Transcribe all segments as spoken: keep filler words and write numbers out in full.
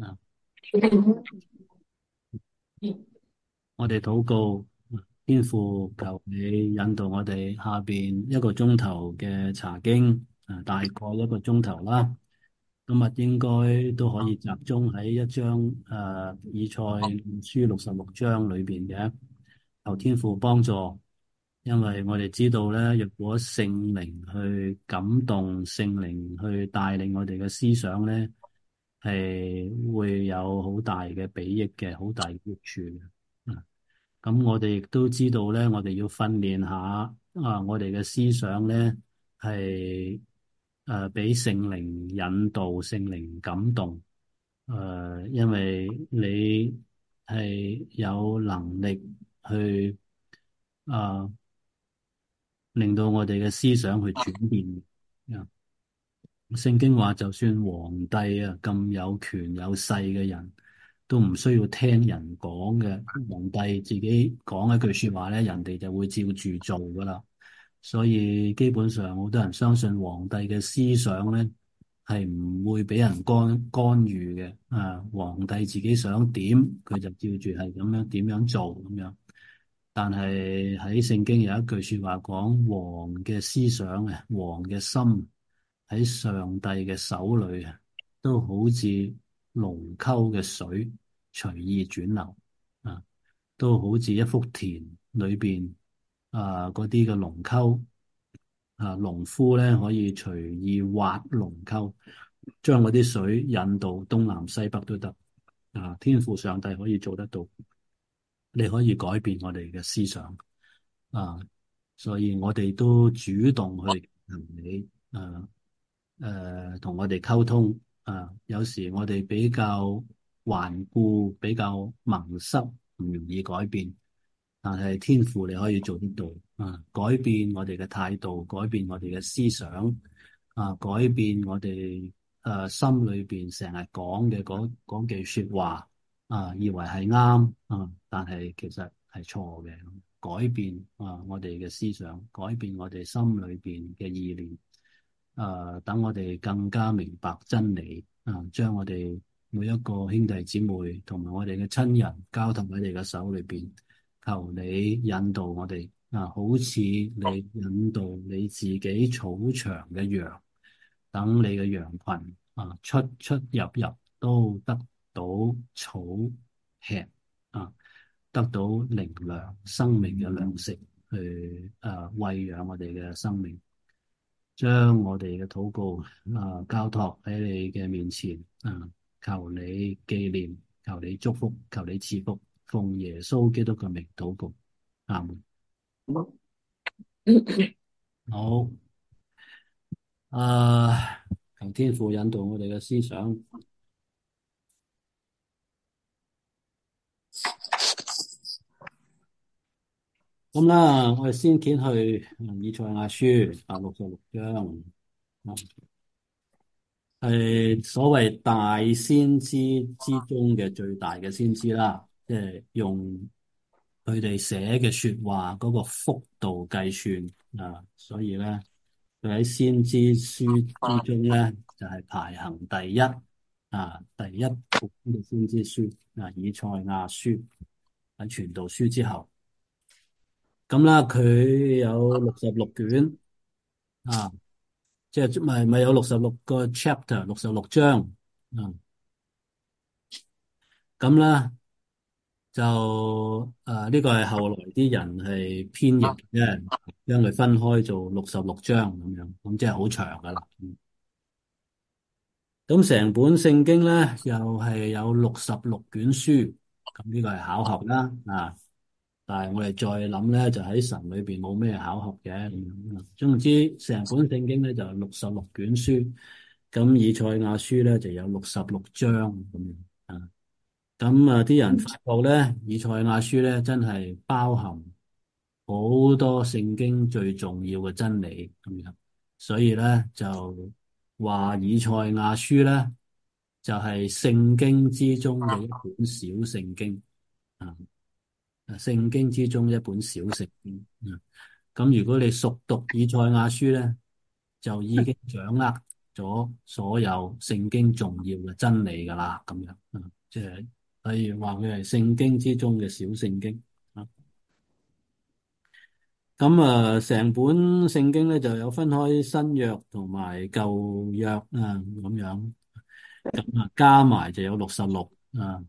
啊，我哋禱告，天父求你引導我哋下邊一個鐘頭嘅查經，啊，大概一個鐘頭啦。今日應該都可以集中喺一章誒以賽書六十六章裏邊嘅，求天父幫助。因為我哋知道咧，若果聖靈去感動，聖靈去帶領我哋嘅思想咧，係會有好大嘅裨益嘅，好大嘅益處嘅。啊，咁我哋亦都知道咧，我哋要訓練下啊，我哋嘅思想咧係誒俾聖靈引導、聖靈感動。誒，因為你係有能力去啊，令到我哋嘅思想去轉變。啊，聖經話，就算皇帝啊咁有權有勢嘅人，都唔需要聽人講嘅。皇帝自己講一句說話咧，人哋就會照住做噶啦。所以基本上，好多人相信皇帝嘅思想咧係唔會俾人干干預嘅。啊，皇帝自己想點，佢就照住係咁樣點樣做咁樣。但係喺聖經有一句說話講，王嘅思想啊，王嘅心喺上帝嘅手裏啊，都好似龍溝嘅水隨意轉流啊，都好似一幅田裏邊啊嗰啲嘅龍溝啊，農夫咧可以隨意挖龍溝，將嗰啲水引到東南西北都得啊。天父上帝可以做得到，你可以改變我哋嘅思想啊，所以我哋都主動去同你誒誒同我哋溝通啊。有時我哋比較頑固，比較盲塞，唔容易改變。但係天父你可以做得到啊，改變我哋嘅態度，改變我哋嘅思想啊，改變我哋誒、呃、心裏邊成日講嘅嗰嗰句說話啊，以為係啱啊，但係其實係錯嘅。改變啊，我哋嘅思想，改變我哋心裏邊嘅意念，誒，等我哋更加明白真理啊，將我哋每一個兄弟姊妹同埋我哋嘅親人交託喺你嘅手裏邊，求你引導我哋啊，好似你引導你自己草場嘅羊，等你嘅羊群啊出出入入都得到草吃啊，得到靈糧、生命嘅糧食去誒餵養我哋嘅生命。將我哋嘅禱告啊交託喺你嘅面前啊，求你紀念，求你祝福，求你賜福，奉耶穌基督嘅名禱告，阿門。好，啊，求天父引導我哋嘅思想。咁啦，我哋先揭去嗯以賽亞書啊六十六章。啊，係所謂大先知之中嘅最大嘅先知啦，即係用佢哋寫嘅說話嗰個幅度計算啊，所以咧佢喺先知書之中咧就係、是、排行第一啊，第一部嘅先知書啊，以賽亞書喺傳道書之後，咁啦佢有六十六卷啊，即係咪咪有六十六個 chapter，六十六章啊，咁啦。就誒呢、這個係後來啲人係編譯嘅，將佢分開做六十六章咁樣，咁即係好長噶啦。咁成本聖經咧又係有六十六卷書，咁呢個係巧合啦啊！但係我哋再諗咧，就喺神裏邊冇咩巧合嘅咁樣。總之，成本聖經咧就係六十六卷書，咁以賽亞書咧就有六十六章咁樣啊。咁啊，啲人發覺咧，以賽亞書咧真係包含好多聖經最重要嘅真理咁樣，所以咧就話以賽亞書咧就係聖經之中嘅一本小聖經啊，聖經之中一本小聖經啊。咁如果你熟讀以賽亞書咧，就已經掌握咗所有聖經重要嘅真理噶啦，咁樣啊，即係可以話佢係聖經之中嘅小聖經啊。咁啊，成本聖經咧就有分開新約同埋舊約啊，咁樣咁啊，加埋就有六十六啊。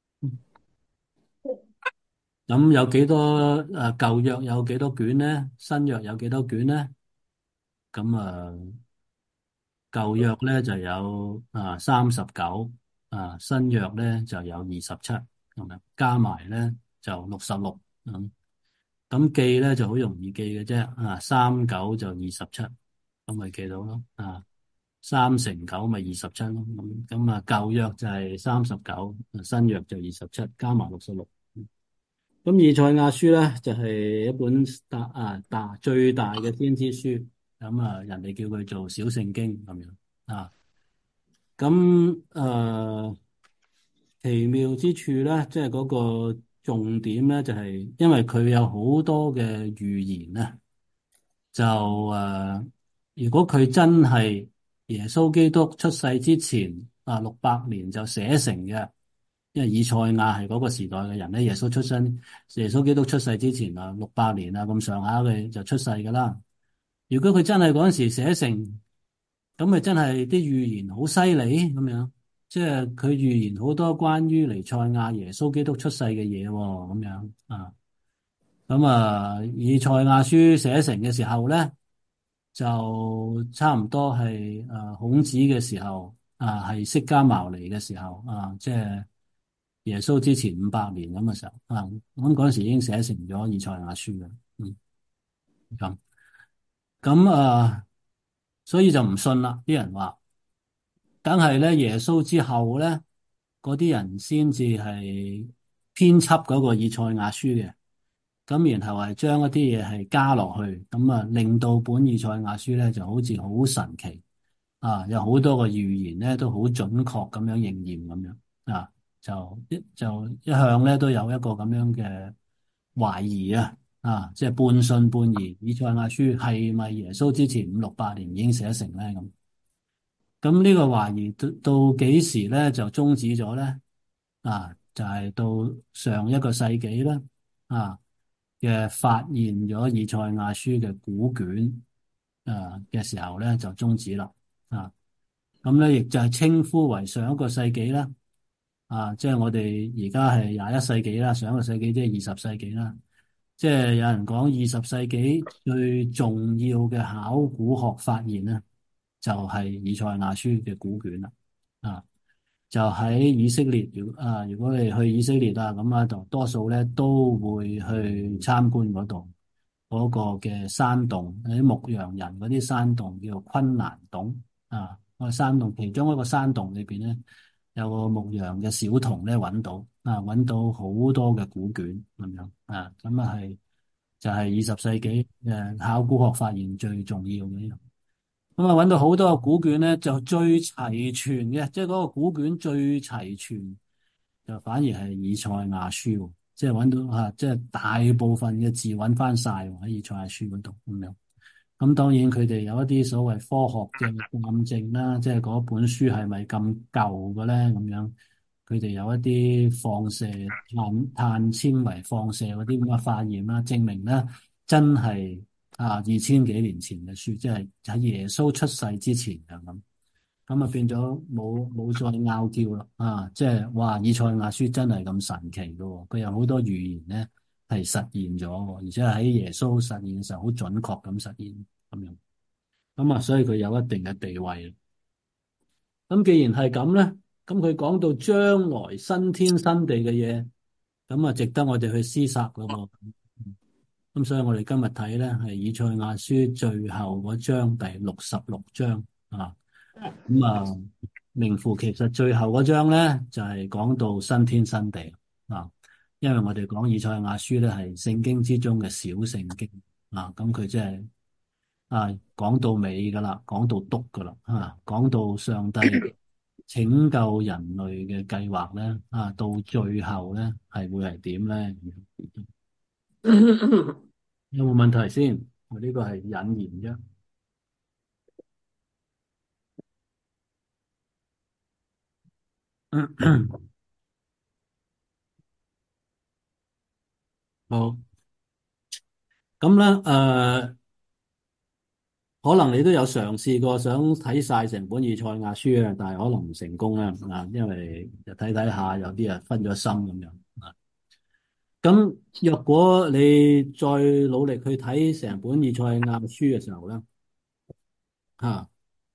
咁有幾多誒？舊約有幾多卷呢？新約有幾多卷呢？咁啊，舊約咧就有啊三十九啊，新約咧就有二十七，咁樣加埋咧就六十六。咁咁記咧就好容易記嘅啫，啊三九就二十七，咁咪記到咯。啊三乘九咪二十七咯。咁咁啊，舊約就係三十九，新約就二十七，加埋六十六。咁以賽亞書咧就係一本大啊大最大嘅先知書，咁啊人哋叫佢做小聖經咁樣啊。咁誒、呃、奇妙之處咧，即係嗰個重點咧，就係因為佢有好多嘅預言咧，就誒、呃、如果佢真係耶穌基督出世之前啊六百年就寫成嘅。因為以賽亞係嗰個時代嘅人咧，耶穌出生，耶穌基督出世之前啊，六百年啊咁上下嘅就出世噶啦。如果佢真係嗰陣時寫成，咁咪真係啲預言好犀利咁樣，即係佢預言好多關於彌賽亞耶穌基督出世嘅嘢喎，咁樣啊。咁啊，以賽亞書寫成嘅時候咧，就差唔多係誒孔子嘅時候啊，係釋迦牟尼嘅時候啊，即係。耶穌之前五百年咁嘅時候啊，咁嗰陣時已經寫成咗以賽亞書嘅。嗯，咁咁啊，所以就唔信啦。啲人話，梗係咧耶穌之後咧，嗰啲人先至係編輯嗰個以賽亞書嘅，咁然後係將一啲嘢係加落去，咁啊令到本以賽亞書咧就好似好神奇啊，有好多個預言咧都好準確咁樣應驗咁樣啊。就一就一向咧都有一個咁樣嘅懷疑啊，啊，即係半信半疑。以賽亞書係咪耶穌之前五六百年已經寫成咧？咁咁呢個懷疑到到幾時咧就終止咗咧？啊，就係到上一個世紀啦，啊嘅發現咗以賽亞書嘅古卷啊嘅時候咧就終止啦。啊，咁咧亦就係稱呼為上一個世紀啦。啊，即係我哋而家係廿一世紀啦，上一個世紀即係二十世紀啦。即係有人講二十世紀最重要嘅考古學發現咧，就係以賽亞書嘅古卷啦。啊，就喺以色列，如啊，如果你去以色列啊，咁啊，就多數咧都會去參觀嗰度嗰個嘅山洞，啲牧羊人嗰啲山洞叫做昆蘭洞啊。個山洞其中一個山洞裏邊咧，有個牧羊嘅小童咧揾到啊，揾到好多嘅古卷咁樣啊，咁啊係就係二十世紀誒考古學發現最重要嘅。咁啊揾到好多嘅古卷咧，就最齊全嘅，即係嗰個古卷最齊全，就反而係以賽亞書，即係揾到啊，即係大部分嘅字揾翻晒喺以賽亞書嗰度咁樣。咁當然佢哋有一啲所謂科學嘅驗證啦，即係嗰本書係咪咁舊嘅咧？咁樣佢哋有一啲放射碳碳纖維放射嗰啲咁嘅化驗啦，證明咧真係啊二千幾年前嘅書，即係喺耶穌出世之前嘅咁。咁啊變咗冇冇再拗撬啦啊！即係哇，以賽亞書真係咁神奇嘅喎，佢有好多預言咧係實現咗，而且係喺耶穌實現嘅時候好準確咁實現咁樣。咁啊，所以佢有一定嘅地位。咁既然係咁咧，咁佢講到將來新天新地嘅嘢，咁啊值得我哋去思索嘅喎。咁所以我哋今日睇咧係以賽亞書最後嗰章第六十六章啊。咁啊，名副其實最後嗰章咧就係講到新天新地啊。因為我哋講以賽亞書咧係聖經之中嘅小聖經啊，咁佢即係。啊，講到尾噶啦，講到篤噶啦，啊，講到上帝拯救人類嘅計劃咧，啊，到最後咧係會係點咧？有冇問題先？我呢個係引言啫。 好，咁咧，誒、可能你都有嘗試過想睇晒成本以賽亞書啊，但係可能唔成功啊，啊，因為睇睇下有啲人分咗心咁樣啊。咁若果你再努力去睇成本以賽亞書嘅時候咧，吓、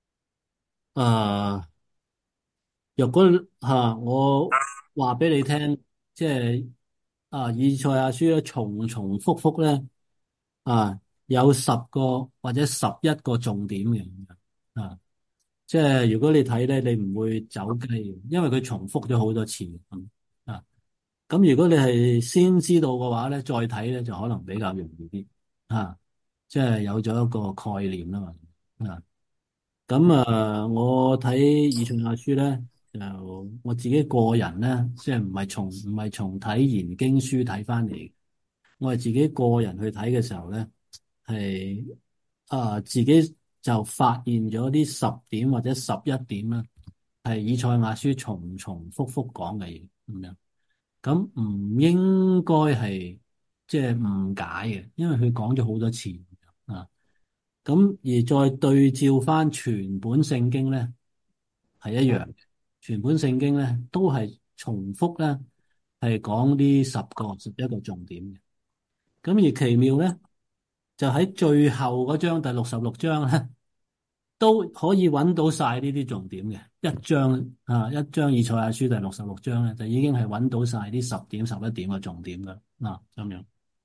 啊，若果吓、我話俾你聽，即係啊，以賽亞書咧重重複複咧啊，有十個或者十一個重點嘅啊。即係如果你睇咧，你唔會走雞嘅，因為佢重複咗好多次咁啊。咁如果你係先知道嘅話咧，再睇咧就可能比較容易啲啊。即係有咗一個概念啦嘛啊。咁啊，我睇以賽亞書咧，就我自己個人咧，即係唔係從唔係從睇研經書睇翻嚟，我係自己個人去睇嘅時候咧，係啊自己就發現咗啲十點或者十一點啦，係以賽亞書重重複複講嘅嘢咁樣，咁唔應該係即係誤解嘅，因為佢講咗好多次啊。咁而再對照翻全本聖經咧，係一樣，全本聖經咧都係重複咧，係講呢十個十一個重點嘅。咁而奇妙咧，就喺最後嗰章第六十六章咧，都可以揾到晒呢啲重點嘅。一章啊，一章以賽亞書第六十六章咧，就已經係揾到晒啲十點十一點嘅重點噶啦，咁樣。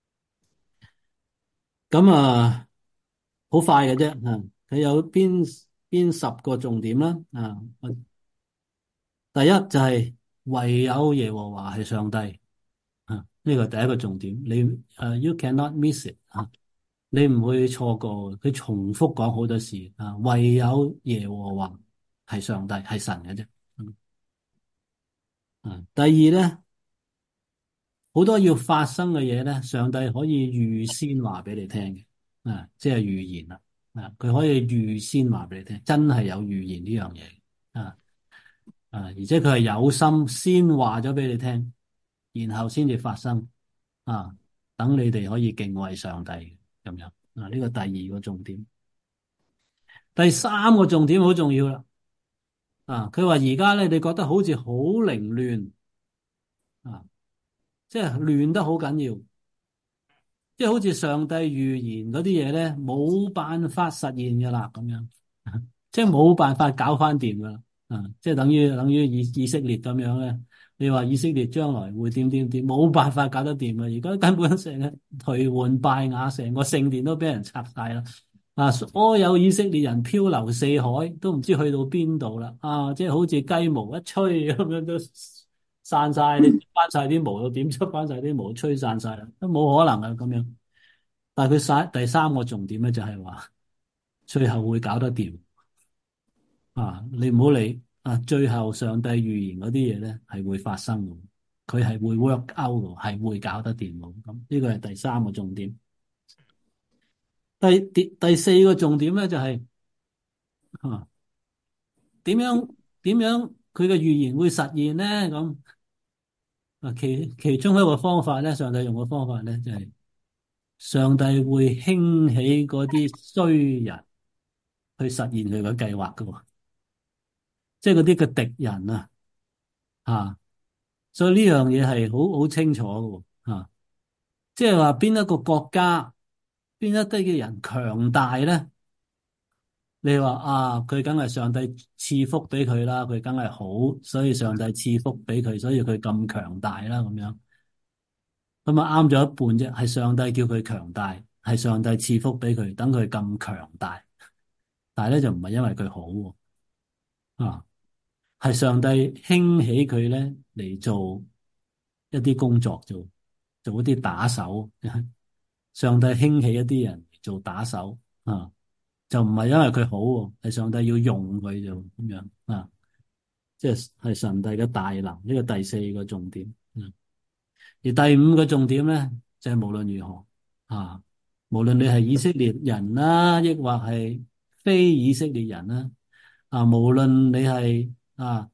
咁啊，好快嘅啫，啊，佢有邊邊十個重點啦，啊，第一就係唯有耶和華係上帝，啊，呢個第一個重點，你誒，you cannot miss it 啊。你唔會錯過，佢重複講好多次啊，唯有耶和華係上帝，係神嘅啫。嗯啊，第二咧，好多要發生嘅嘢咧，上帝可以預先話俾你聽嘅，啊，即係預言啦，啊，佢可以預先話俾你聽，真係有預言呢樣嘢，啊啊，而且佢係有心先話咗俾你聽，然後先至發生，啊，等你哋可以敬畏上帝咁樣，啊，呢個第二個重點。第三個重點好重要啦，啊，佢話而家咧，你覺得好似好凌亂啊，即係亂得好緊要，即係好似上帝預言嗰啲嘢咧，冇辦法實現噶啦，咁樣，即係冇辦法搞翻掂噶啦，啊，即係等於等於以以色列咁樣咧，你話以色列將來會點點點，冇辦法搞得掂啊！而家根本成個頹垣敗瓦，成個聖殿都俾人拆晒啦。啊！所有以色列人漂流四海，都唔知去到邊度啦！啊，即係好似雞毛一吹咁樣都散晒，你翻晒啲毛，又點出翻晒啲毛，吹散晒啦，都冇可能啊咁樣。但係佢晒第三個重點咧，就係話最後會搞得掂啊！你唔好理啊，最後上帝預言嗰啲嘢咧係會發生嘅，佢係會 work out 嘅，係會搞得掂嘅。咁呢個係第三個重點。第第第四個重點咧就係、是。啊點樣點樣佢嘅預言會實現咧？咁啊，其其中一個方法咧，上帝用嘅方法咧，就係上帝會興起嗰啲衰人去實現佢嘅計劃噶喎，即係嗰啲嘅敵人啊，啊，所以呢樣嘢係好好清楚嘅喎，啊，即係話邊一個國家邊一啲嘅人強大咧？你話啊，佢梗係上帝賜福俾佢啦，佢梗係好，所以上帝賜福俾佢，所以佢咁強大啦，咁樣咁啊啱咗一半啫，係上帝叫佢強大，係上帝賜福俾佢，等佢咁強大，但係咧就唔係因為佢好喎啊，係上帝興起佢咧嚟做一啲工作，做做一啲打手，上帝興起一啲人嚟做打手啊。就唔係因為佢好喎，係上帝要用佢就咁樣啊，即係係上帝嘅大能，呢個第四個重點。嗯，而第五個重點咧，就係無論如何啊，無論你係以色列人啦，抑或係非以色列人啦，啊，無論你係啊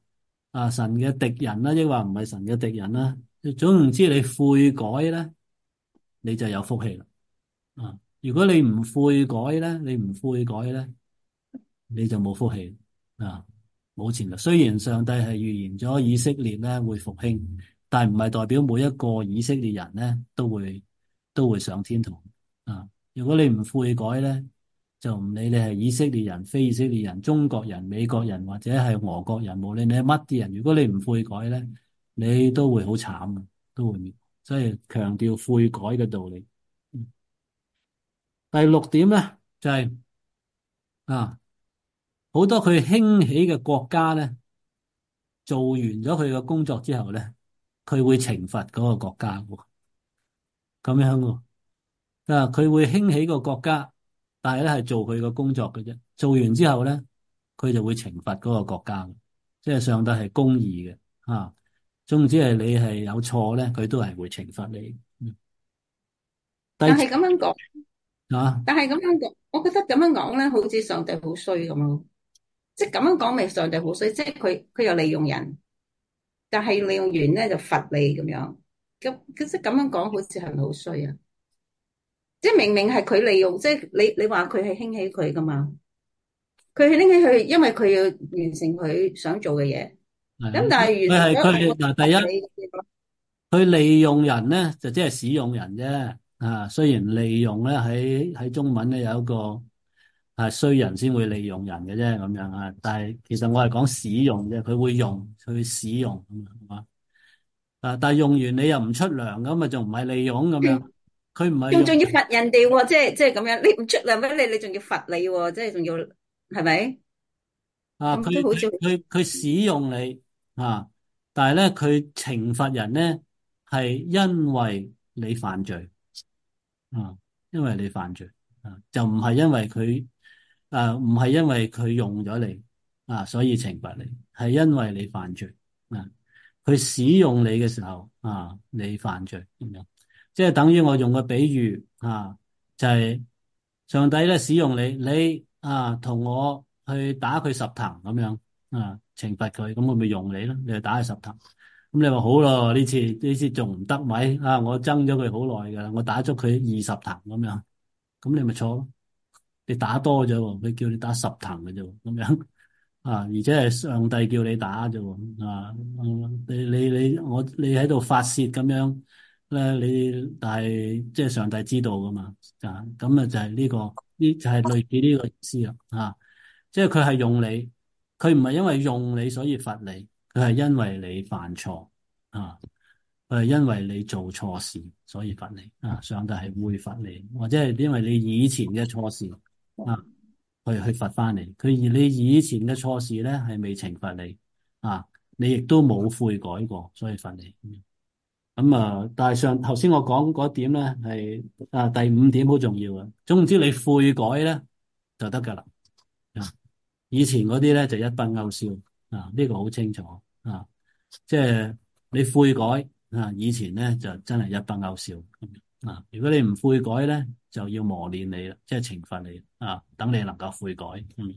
啊神嘅敵人啦，抑或唔係神嘅敵人啦。總言之，你悔改咧，你就有福氣啦。啊，如果你唔悔改咧，你唔悔改咧，你就冇福氣啊，冇前途。雖然上帝係預言咗以色列咧會復興，但係唔係代表每一個以色列人咧都會都會上天堂啊。如果你唔悔改咧，就唔理你係以色列人、非以色列人、中國人、美國人或者係俄國人，無論你係乜啲人，如果你唔悔改咧，你都會好慘啊，都會滅。所以強調悔改嘅道理。嗯第六點咧就係、啊，好多佢興起嘅國家咧，做完咗佢嘅工作之後咧，佢會懲罰嗰個國家喎，咁樣喎。啊，佢會興起個國家，但係咧係做佢個工作嘅啫。做完之後咧，佢就會懲罰嗰個國家，即係上帝係公義嘅啊。總之係你係有錯咧，佢都係會懲罰你。嗯第七但係咁樣講， 啊但係咁樣講，我覺得咁樣講咧，好似上帝好衰咁咯。即係咁樣講，咪上帝好衰，即係佢佢又利用人，但係利用完咧就罰你咁樣。咁即係咁樣講，好似係咪好衰啊？即係明明係佢利用，即係你你話佢係興起佢噶嘛？佢係拎起佢，因為佢要完成佢想做嘅嘢。 係啊， 咁但係完成佢係咗，我佢嗱第一。 罰你咁樣。 佢利用人咧，就即係使用人啫。啊，雖然利用咧喺喺中文咧有一個係衰人先會利用人嘅啫咁樣啊，但係其實我係講使用啫，佢會用，佢會使用咁樣係嘛。啊，但係用完你又唔出糧咁咪仲唔係利用咁樣？佢唔係用仲仲要罰人哋喎，即係即係咁樣，你唔出糧俾你，你仲要罰你喎，即係仲要係咪？ 啊，佢咁都好似佢佢佢使用你啊，但係咧佢懲罰人咧係因為你犯罪。啊，因為你犯罪啊，就唔係因為佢啊，唔係因為佢用咗你啊，所以懲罰你，係因為你犯罪啊。佢使用你嘅時候啊，你犯罪咁樣，即係等於我用個比喻啊，就係上帝咧使用你，你啊同我去打佢十藤咁樣啊，懲罰佢，咁我咪用你咯，你就打佢十藤。咁你話好咯，呢次呢次仲唔得咪啊？我憎咗佢好耐噶啦，我打咗佢二十藤咁樣，咁你咪錯咯。你打多咗喎，佢叫你打十藤嘅啫喎，咁樣啊，而且係上帝叫你打啫喎，啊，嗯你你你我你喺度發洩咁樣咧，你但係即係上帝知道噶嘛，啊，咁啊就係呢個呢就係類似呢個意思啦，啊，即係佢係用你，佢唔係因為用你所以罰你，佢係因為你犯錯啊。佢係因為你做錯事，所以罰你啊！上帝係會罰你，或者係因為你以前嘅錯事啊，去去罰翻你。佢而你以前嘅錯事咧，係未懲罰你啊，你亦都冇悔改過，所以罰你。咁啊，但係上頭先我講嗰點咧，係啊第五點好重要啊。總之你悔改咧就得噶啦。啊，以前嗰啲咧就一筆勾銷啊，呢個好清楚啊。即係你悔改啊，以前咧就真係一筆勾銷咁樣啊。如果你唔悔改咧，就要磨練你啦，即係懲罰你啊，等你能夠悔改。嗯，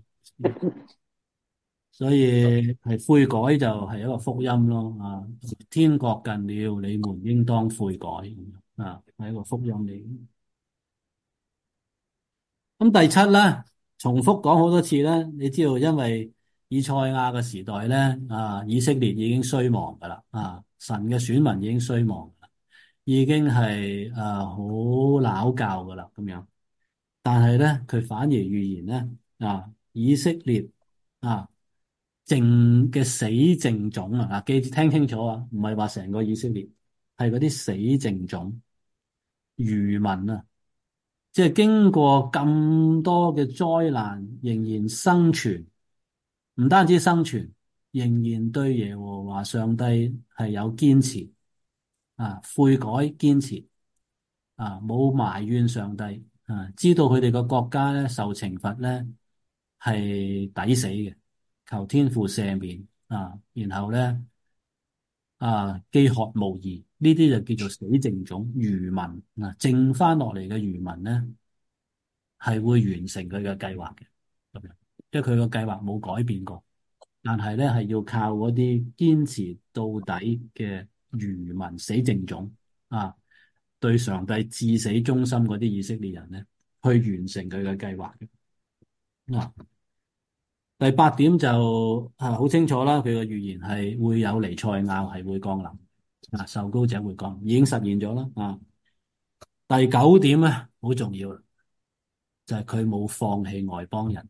所以係悔改就係一個福音咯啊。天國近了，你們應當悔改啊，係一個福音嚟。咁第七咧，重複講好多次咧，你知道因為以賽亞嘅時代咧啊，以色列已經衰亡噶啦啊，神嘅選民已經衰亡。已經係誒好撈教噶啦咁樣，但係咧佢反而預言咧啊，以色列啊剩嘅死剩種啊，啊記住聽清楚啊，唔係話成個以色列，係嗰啲死剩種餘民啊，即係經過咁多嘅災難，仍然生存，唔單止生存，仍然對耶和華上帝係有堅持啊，悔改堅持。啊，冇埋怨上帝啊，知道佢哋個國家咧受懲罰咧係抵死嘅，求天父赦免啊，然後咧啊飢渴慕義，呢啲就叫做死剩種餘民啊，剩翻落嚟嘅餘民咧係會完成佢嘅計劃嘅，咁樣，即係佢個計劃冇改變過但係咧係要靠嗰啲堅持到底嘅餘民死剩種啊，對上帝至死忠心嗰啲以色列人咧，去完成佢嘅計劃嘅。啊，第八點就啊好清楚啦，佢嘅預言係會有彌賽亞係會降臨，啊受膏者會降臨，已經實現咗啦。啊，第九點咧好重要，就係佢冇放棄外邦人。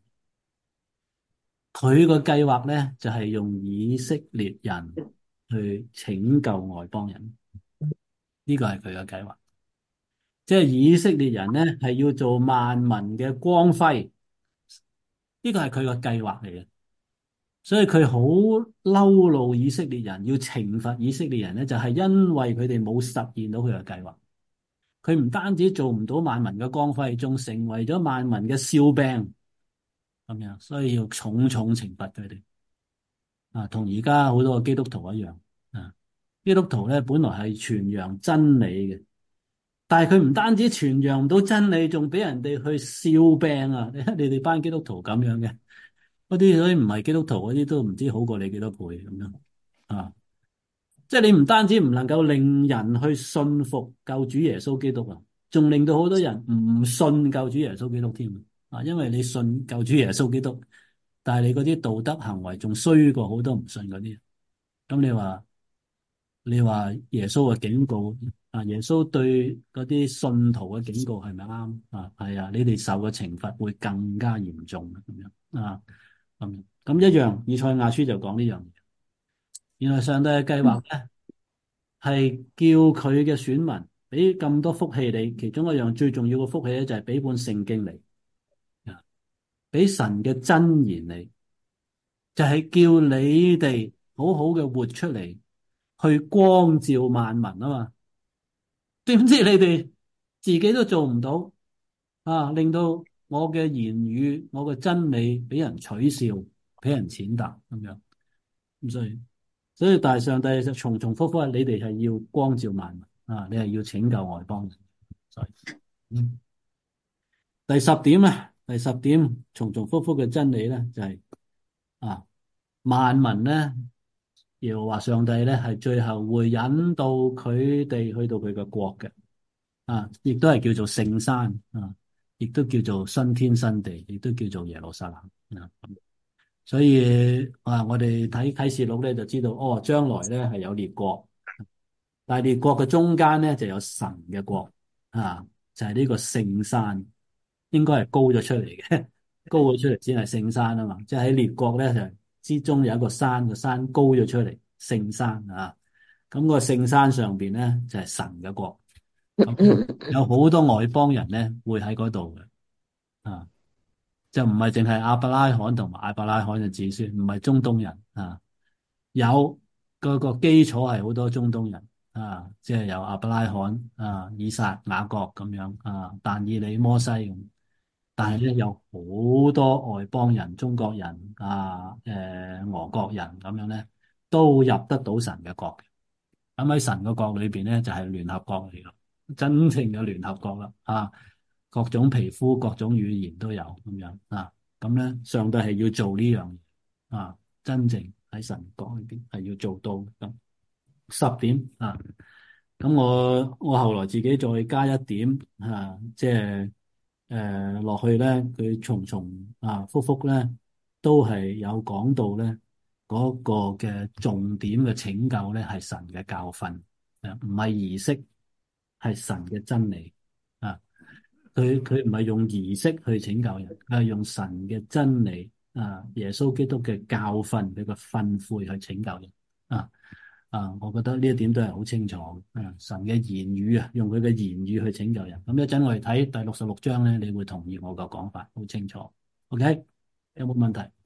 佢個計劃咧就係用以色列人去拯救外邦人，呢個係佢嘅計劃。即係以色列人咧係要做萬民嘅光輝，呢個係佢個計劃嚟嘅。所以佢好嬲怒以色列人，要懲罰以色列人咧，就係因為佢哋冇實現到佢嘅計劃。佢唔單止做唔到萬民嘅光輝，仲成為咗萬民嘅笑柄咁樣，所以要重重懲罰佢哋。啊，同而家好多個基督徒一樣啊！基督徒咧本來係傳揚真理嘅，但係佢唔單止傳揚唔到真理，仲俾人哋去笑柄啊！你睇你哋班基督徒咁樣嘅，嗰啲嗰啲唔係基督徒嗰啲都唔知好過你幾多倍咁樣啊！即係你唔單止唔能夠令人去信服救主耶穌基督啊，仲令到好多人唔信救主耶穌基督添啊！因為你信救主耶穌基督，但係你嗰啲道德行為仲衰過好多唔信嗰啲。咁你話你話耶穌嘅警告啊，耶穌對嗰啲信徒嘅警告係咪啱啊？係啊，你哋受嘅懲罰會更加嚴重咁樣啊，咁咁一樣，以賽亞書就講呢樣嘢。原來上帝嘅計劃咧係叫佢嘅選民俾咁多福氣你，其中一樣最重要嘅福氣咧就係俾本聖經你啊，俾神嘅真言你，就係叫你哋好好嘅活出嚟，去光照萬民啊嘛。點知你哋自己都做唔到啊，令到我嘅言語、我嘅真理俾人取笑、俾人踐踏咁樣。咁所以，所以大上帝就重重複複，你哋係要光照萬民啊，你係要拯救外邦人。所以，嗯，第十點咧，第十點重重複複嘅真理咧，就係啊，萬民咧，耶和華上帝咧係最後會引導佢哋去到佢嘅國嘅。啊，亦都係叫做聖山啊，亦都叫做新天新地，亦都叫做耶路撒冷啊。所以啊，我哋睇啟示錄咧，就知道哦，將來咧係有列國，但係列國嘅中間咧就有神嘅國啊，就係呢個聖山，應該係高咗出嚟嘅，高咗出嚟先係聖山啊嘛。即係喺列國咧就之中有一個山，個山高咗出嚟，聖山啊。咁個聖山上邊咧就係神嘅國。咁有好多外邦人咧會喺嗰度嘅啊，就唔係淨係亞伯拉罕同埋亞伯拉罕嘅子孫，唔係中東人啊，有嗰個基礎係好多中東人啊，即係有亞伯拉罕啊、以撒、雅各咁樣啊，但以理、摩西咁，但係咧有好多外邦人、中國人啊、誒、呃、俄國人咁樣咧，都入得到神嘅國。咁喺神嘅國裏邊咧，就係聯合國嚟咯，真正嘅聯合國啦，啊，各種皮膚、各種語言都有咁樣啊，咁咧，上帝係要做呢樣嘢啊，真正喺神國裏邊係要做到咁十點啊，咁我我後來自己再加一點啊，即係誒落去咧，佢重重啊複複咧，都係有講到咧。嗰個嘅重點嘅拯救咧，係神嘅教訓，誒，唔係儀式，係神嘅真理啊！佢佢唔係用儀式去拯救人，佢係用神嘅真理啊，耶穌基督嘅教訓，佢嘅訓誨去拯救人啊！啊，我覺得呢一點都係好清楚啊！神嘅言語啊，用佢嘅言語去拯救人。咁一陣我哋睇第六十六章咧，你會同意我個講法，好清楚。OK，有冇問題？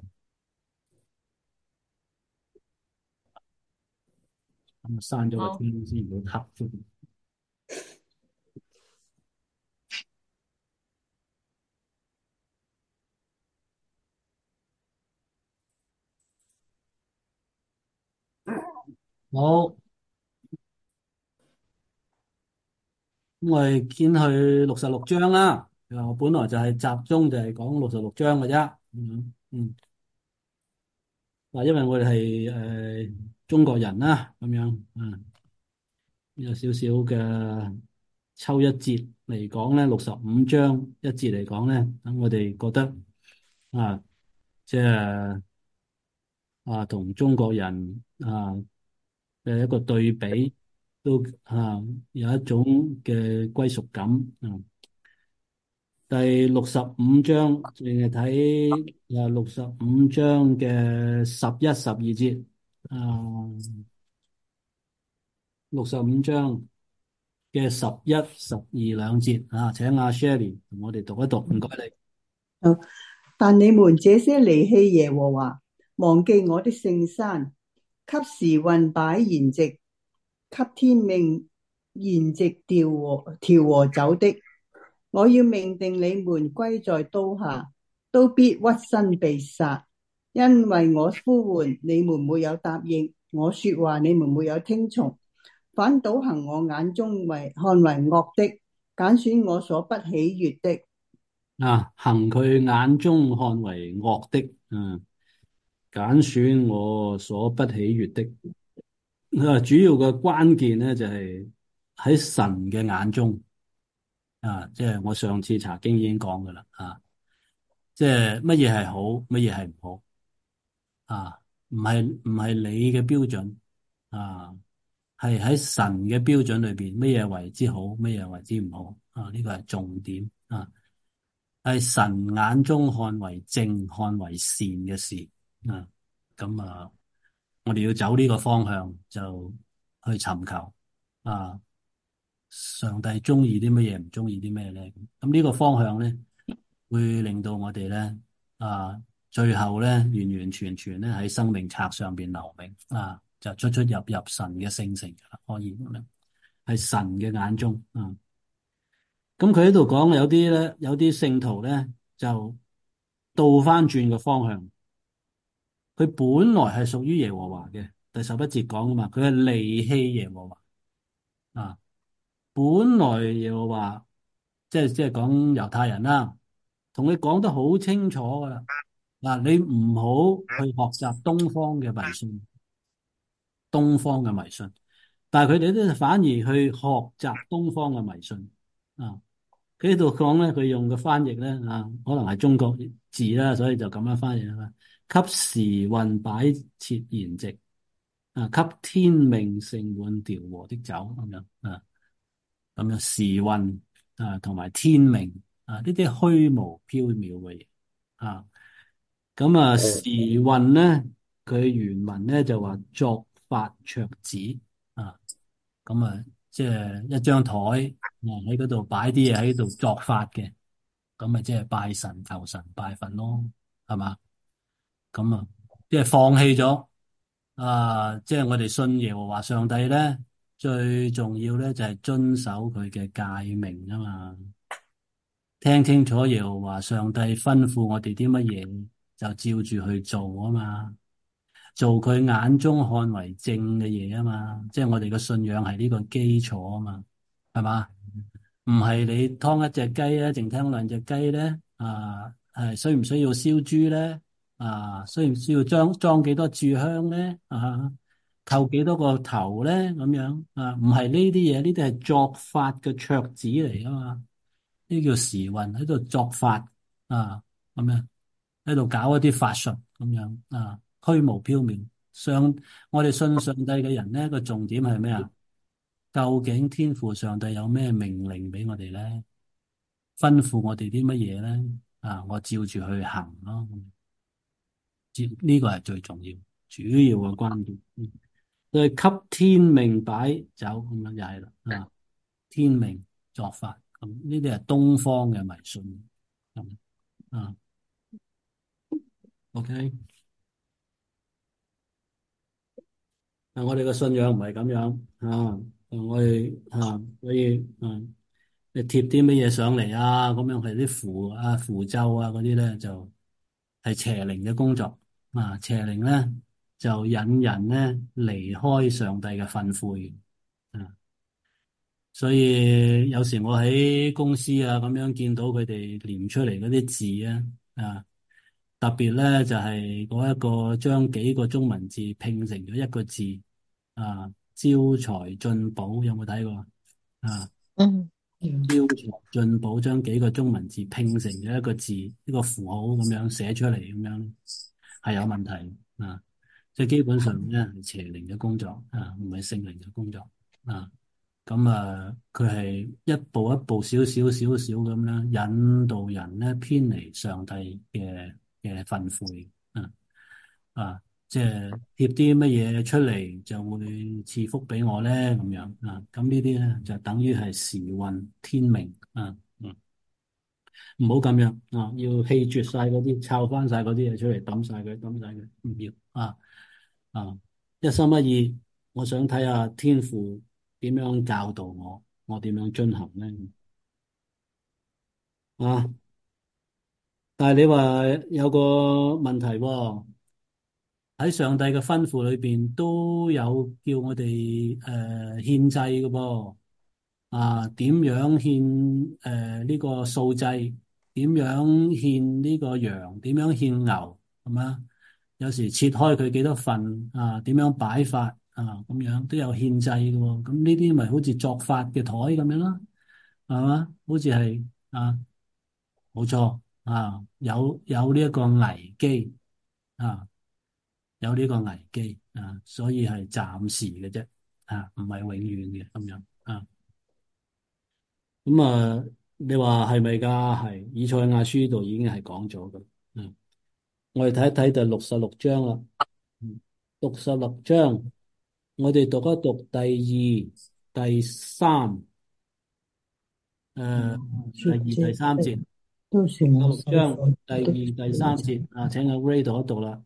咁啊，刪咗個好， 天先，唔好黑咗。好，咁我哋先去六十六章啦。我本來就係集中就係講六十六章嘅啫。嗯嗯。 嗱，因為我哋係誒中國人啦，咁樣啊，有少少嘅抽一節嚟講咧，六十五章一節嚟講咧，等我哋覺得啊，即係啊，同中國人啊嘅一個對比，都啊有一種嘅歸屬感啊。第六十五章，淨係睇啊六十五章嘅十一、十二節啊，六十五章嘅十一、十二兩節啊，請阿 Sherry 同我哋讀一讀，唔該你。 好，但你們這些離棄耶和華、忘記我的聖山、給時運擺筵席、給天命筵席調和調和酒的，我要命定你們歸在刀下，都必屈身被殺，因為我呼喚你們沒有答應，我說話你們沒有聽從，反倒行我眼中為看為惡的，揀選我所不喜悅的。 啊，行佢眼中看為惡的，嗯，揀選我所不喜悅的。啊，主要嘅關鍵咧就係喺神嘅眼中啊，即係我上次查經已經講噶啦啊，即係乜嘢係好，乜嘢係唔好啊？唔係唔係你嘅標準啊，係喺神嘅標準裏邊，乜嘢為之好，乜嘢為之唔好啊？呢個係重點啊，係神眼中看為正、看為善嘅事啊。咁啊，我哋要走呢個方向，就去尋求啊，上帝中意啲乜嘢，唔中意啲咩咧？咁呢個方向咧，會令到我哋咧啊，最後咧完完全全咧喺生命冊上邊留名啊，就出出入入神嘅聖城噶啦，可以咁樣，係神嘅眼中啊。咁佢喺度講有啲咧，有啲聖徒咧就倒翻轉個方向，佢本來係屬於耶和華嘅，第十一節講啊嘛，佢係離棄耶和華啊。本來耶和華即係即係講猶太人啦，同你講得好清楚噶啦，嗱，你唔好去學習東方嘅迷信，東方嘅迷信，但係佢哋咧反而去學習東方嘅迷信啊。佢呢度講咧，佢用嘅翻譯咧啊，可能係中國字啦，所以就咁樣翻譯啦。給時運擺設筵席啊，給天命盛滿調和的酒咁樣啊。咁樣時運啊，同埋天命啊，呢啲虛無縹緲嘅嘢啊。咁啊，時運咧，佢原文咧就話作法桌子啊。咁啊，即係一張台啊，喺嗰度擺啲嘢喺度作法嘅，咁啊，即係拜神、求神、拜佛咯，係嘛？咁啊，即係放棄咗啊！即係我哋信耶和華上帝咧，最重要咧就係遵守佢嘅誡命啊嘛。聽清楚耶和華上帝吩咐我哋啲乜嘢，就照住去做啊嘛。做佢眼中看為正嘅嘢啊嘛，即係我哋嘅信仰係呢個基礎啊嘛，係嘛？唔係你劏一隻雞咧，淨劏兩隻雞咧，啊，係需唔需要燒豬咧？啊，需唔需要裝裝幾多炷香咧？啊，叩幾多個頭咧？咁樣啊，唔係呢啲嘢，呢啲係作法嘅桌子嚟啊嘛，呢叫時運喺度作法啊，咁樣喺度搞一啲法術咁樣啊，虛無縹緲。上我哋信上帝嘅人咧，個重點係咩啊？究竟天父上帝有咩命令俾我哋咧？吩咐我哋啲乜嘢咧？啊，我照住去行咯。照呢個係最重要、主要嘅關鍵。嗯，對，給天命擺酒咁樣就係啦。啊，天命作法咁呢啲係東方嘅迷信。咁啊，OK。啊，我哋嘅信仰唔係咁樣啊。我哋啊，所以啊。你貼啲乜嘢上嚟啊？咁樣係啲符啊、符咒啊嗰啲咧，就係邪靈嘅工作啊。邪靈咧就引人咧離開上帝嘅訓誨啊。所以有時我喺公司啊咁樣見到佢哋念出嚟嗰啲字啊啊。 特別咧就係嗰一個將幾個中文字拼成咗一個字啊，招財進寶有冇睇過啊？ 嗯， 招財進寶將幾個中文字拼成咗一個字，一個符號咁樣寫出嚟咁樣，係有問題啊！即係基本上咧係邪靈嘅工作啊，唔係聖靈嘅工作啊。咁啊，佢係一步一步、少少少少咁樣引導人咧偏離上帝嘅嘅訓誨啊啊！即係貼啲乜嘢出嚟就會賜福俾我咧咁樣啊！咁呢啲咧就等於係時運天命啊！嗯，唔好咁樣啊！要棄絕晒嗰啲，抄翻晒嗰啲嘢出嚟，抌晒佢，抌晒佢，唔要啊！啊，一心一意，我想睇下天父點樣教導我，我點樣進行咧？啊，但係你話有個問題喎，喺上帝嘅吩咐裏邊都有叫我哋誒獻祭嘅噃。啊，點樣獻誒呢個素祭？點樣獻呢個羊？點樣獻牛？係嘛？有時切開佢幾多份啊？點樣擺法啊？咁樣都有獻祭嘅喎。咁呢啲咪好似作法嘅台咁樣啦，係嘛？好似係啊，冇錯啊，有有呢一個危機啊，有呢個危機啊，所以係暫時嘅啫啊，唔係永遠嘅咁樣啊。咁啊，你話係咪噶？係以賽亞書度已經係講咗噶。嗯，我哋睇一睇就六十六章啦。嗯，六十六章，我哋讀一讀第二、第三，誒、第說二、第這些三節。 都是六十我六章手所第二、 的第罪證。 三節啊，請阿 Ray 讀一讀啦。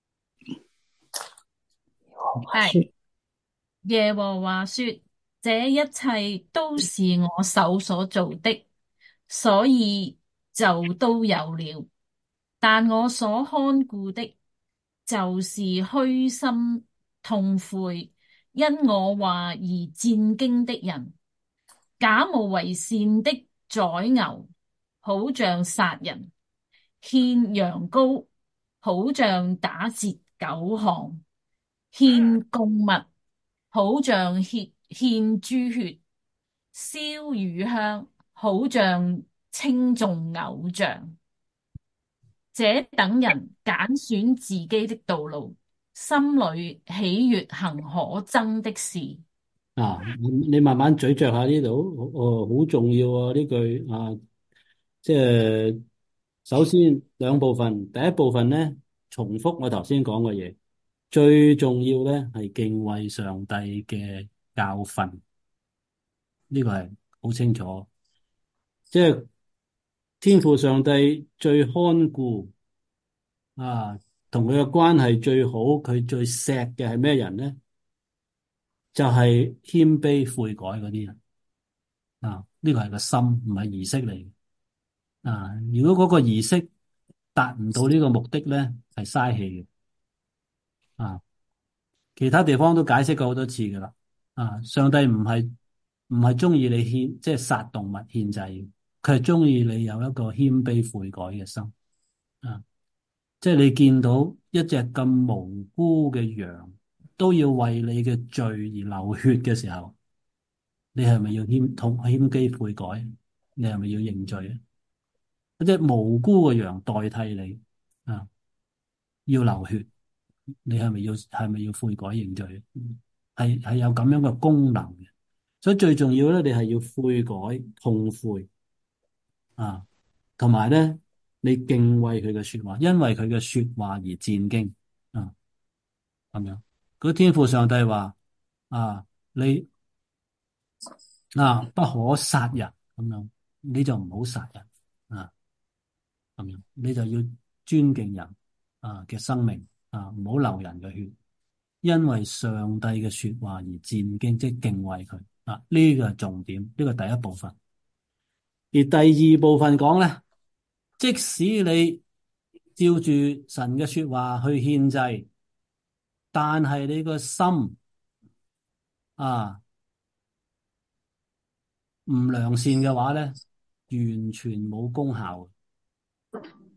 係。 說耶和華說：這一切都是我手所做的，所以就都有了。但我所看顧的，就是虛心痛悔，因我話而戰兢的人，假冒為善的宰牛，好像殺人；獻羊羔，好像打折狗項；獻供物，好像獻獻豬血；燒乳香，好像稱頌偶像。這等人揀選自己的道路，心裏喜悅行可憎的事。 啊，你你慢慢咀嚼下呢度，哦，好重要啊！呢句啊，即係首先兩部分，第一部分咧，重複我頭先講嘅嘢，最重要咧係敬畏上帝嘅教訓，呢個係好清楚。即係天父上帝最看顧啊，同佢嘅關係最好，佢最錫嘅係咩人咧？就係謙卑悔改嗰啲人。啊，呢個係個心，唔係儀式嚟。啊，如果嗰個儀式達唔到呢個目的咧，係嘥氣嘅。啊，其他地方都解釋過好多次噶啦。啊，上帝唔係唔係中意你獻，即係殺動物獻祭，佢係中意你有一個謙卑悔改嘅心。啊，即係你見到一隻咁無辜嘅羊都要為你嘅罪而流血嘅時候，你係咪要謙痛謙卑悔改？你係咪要認罪啊？一隻無辜嘅羊代替你啊，要流血，你係咪要係咪要悔改認罪？係係有咁樣嘅功能嘅，所以最重要咧，你係要悔改痛悔啊，同埋咧，你敬畏佢嘅說話，因為佢嘅說話而戰兢啊，咁樣。嗰天父上帝話啊，你啊不可殺人咁樣，你就唔好殺人啊。咁樣，你就要尊敬人啊嘅生命啊，唔好流人嘅血，因為上帝嘅說話而戰兢，即係敬畏佢啊。呢個係重點，呢個第一部分。而第二部分講咧，即使你照住神嘅說話去獻祭，但係你個心啊唔良善嘅話咧，完全冇功效。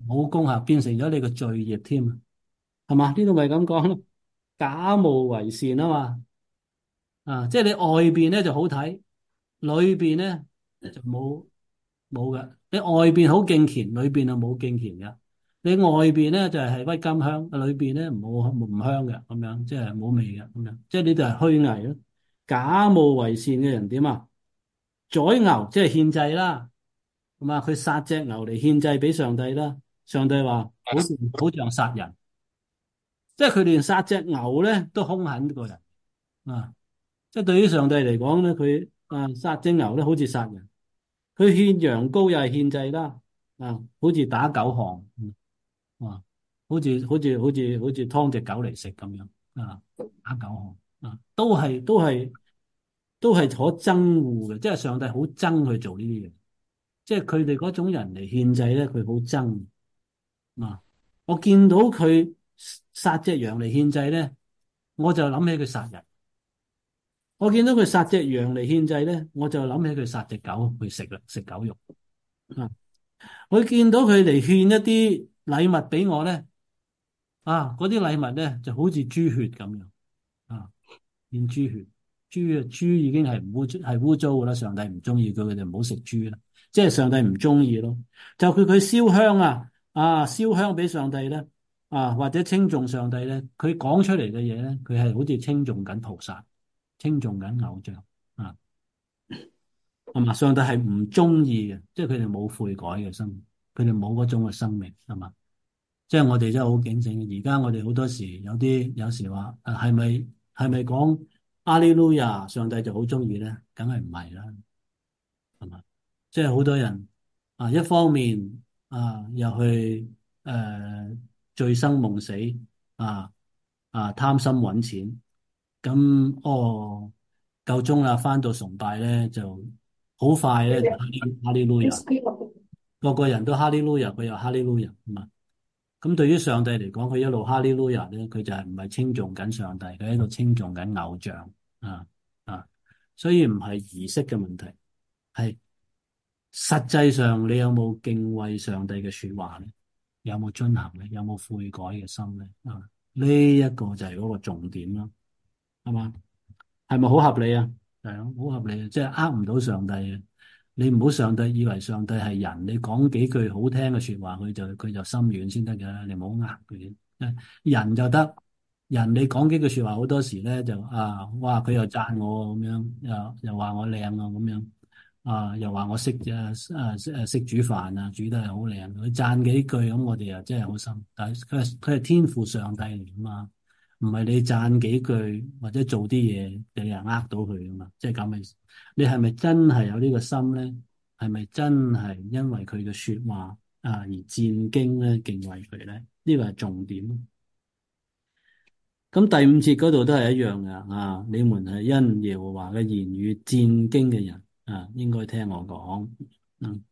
冇功效，變成咗你個罪孽添，係嘛？呢度咪咁講咯，假冒為善啊嘛。啊，即係你外邊咧就好睇，裏邊咧就冇冇嘅。你外邊好敬虔，裏邊就冇敬虔嘅。你外邊咧就係鬱金香，裏邊咧冇唔香嘅，咁樣即係冇味嘅，咁樣即係呢度係虛偽咯。假冒為善嘅人點啊？宰牛即係獻祭啦，係嘛？佢殺隻牛嚟獻祭俾上帝啦。上帝話好似好像殺人，即係佢連殺隻牛咧都兇狠過人啊！即係對於上帝嚟講咧，佢啊殺隻牛咧好似殺人，佢獻羊羔又係獻祭啦，啊好似打狗項，嗯啊好似好似好似好似劏隻狗嚟食咁樣啊，打狗項啊，都係都係都係可憎惡嘅，即係上帝好憎去做呢啲嘢，即係佢哋嗰種人嚟獻祭咧，佢好憎啊！我見到佢殺隻羊嚟獻祭咧，我就諗起佢殺人。我見到佢殺隻羊嚟獻祭咧，我就諗起佢殺隻狗去食啦，食狗肉。啊，我見到佢嚟獻一啲禮物俾我咧，啊，嗰啲禮物咧就好似豬血咁樣，啊，獻豬血，豬啊，豬已經係唔污係污糟噶啦，上帝唔中意佢，佢哋唔好食豬啦，即係上帝唔中意咯。就佢佢燒香啊，啊，燒香俾上帝咧，啊，或者稱頌上帝咧，佢講出嚟嘅嘢咧，佢係好似稱頌緊菩薩，稱頌緊偶像。啊。係嘛？上帝係唔中意嘅，即係佢哋冇悔改嘅心，佢哋冇嗰種嘅生命，係嘛？即係我哋真係好警醒。而家我哋好多時有啲有時話，誒係咪係咪講阿利路亞，上帝就好中意咧？梗係唔係啦，係嘛？即係好多人啊，一方面啊又去誒、呃、醉生夢死啊啊貪心揾錢，咁哦夠鐘啦，翻到崇拜咧就好快咧就哈利哈利路亞，個個人都哈利路亞，佢又哈利路亞，咁啊。咁對於上帝嚟講，佢一路哈利路亞咧，佢就係唔係稱頌緊上帝，佢喺度稱頌緊偶像啊啊，所以唔係儀式嘅問題，係實際上你有冇敬畏上帝嘅說話咧？有冇遵行咧？有冇悔改嘅心咧？啊，呢一個就係嗰個重點咯，係嘛？係咪好合理啊？係啊，好合理啊！即係呃唔到上帝嘅。你唔好上帝以為上帝係人，你講幾句好聽嘅說話，佢就佢就心軟先得㗎。你唔好呃佢。人就得，人你講幾句說話，好多時咧就啊，哇佢又讚我咁樣，又又話我靚啊咁樣，啊又話我識誒誒誒識煮飯啊，煮得係好靚。佢讚幾句咁，我哋又真係好心。但係佢係佢係天父上帝嚟噶嘛。唔係你讚幾句或者做啲嘢，你又呃到佢噶嘛？即係咁嘅意思。你係咪真係有呢個心咧？係咪真係因為佢嘅說話啊而戰兢咧、敬畏佢咧？呢個係重點。咁第五節嗰度都係一樣噶啊！你們係因耶和華嘅言語戰兢嘅人啊，應該聽我講。嗯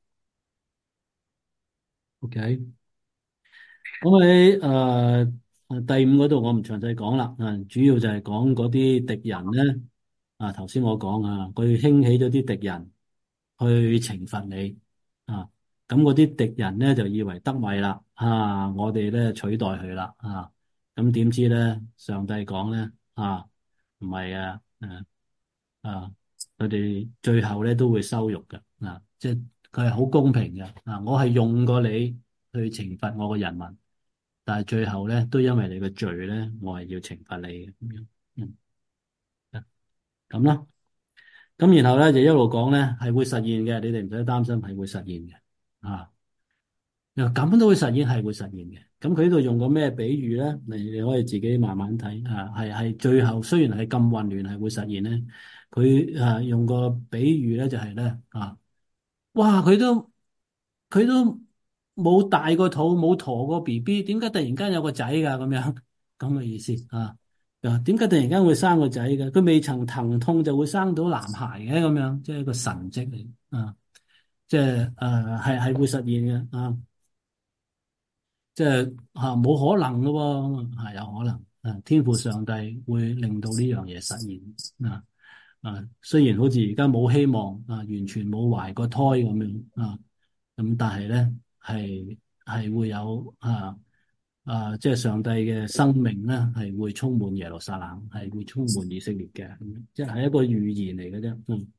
，OK。咁喺誒誒第五嗰度我唔詳細講啦，啊，主要就係講嗰啲敵人咧，啊，頭先我講啊，佢興起咗啲敵人去懲罰你，啊，咁嗰啲敵人咧就以為得米啦，啊，我哋咧取代佢啦，啊，咁點知咧上帝講咧，啊，唔係啊，誒，啊，佢哋最後咧都會羞辱嘅，啊，即係佢係好公平嘅，啊，我係用過你去懲罰我嘅人民。但係最後咧，都因為你嘅罪咧，我係要懲罰你嘅咁樣，嗯，咁啦，咁然後咧就一路講咧係會實現嘅，你哋唔使擔心係會實現嘅，啊，又咁都會實現係會實現嘅，咁佢呢度用個咩比喻咧？你你可以自己慢慢睇，啊，係係最後雖然係咁混亂係會實現咧，佢啊用個比喻咧就係咧啊。哇！佢都佢都冇大個肚，冇陀過 B B，點解突然間有個仔噶咁樣咁嘅意思啊？啊，點解突然間會生個仔嘅？佢未曾疼痛就會生到男孩嘅咁樣，即係一個神蹟嚟啊！即係誒係係會實現嘅啊！即係吓冇可能噶喎，係有可能啊！天父上帝會令到呢樣嘢實現啊！啊，雖然好似而家冇希望啊，完全冇懷個胎咁樣啊，咁但係咧係係會有啊啊，即係上帝嘅生命咧，係會充滿耶路撒冷，係會充滿以色列嘅，咁即係一個預言嚟嘅啫。嗯，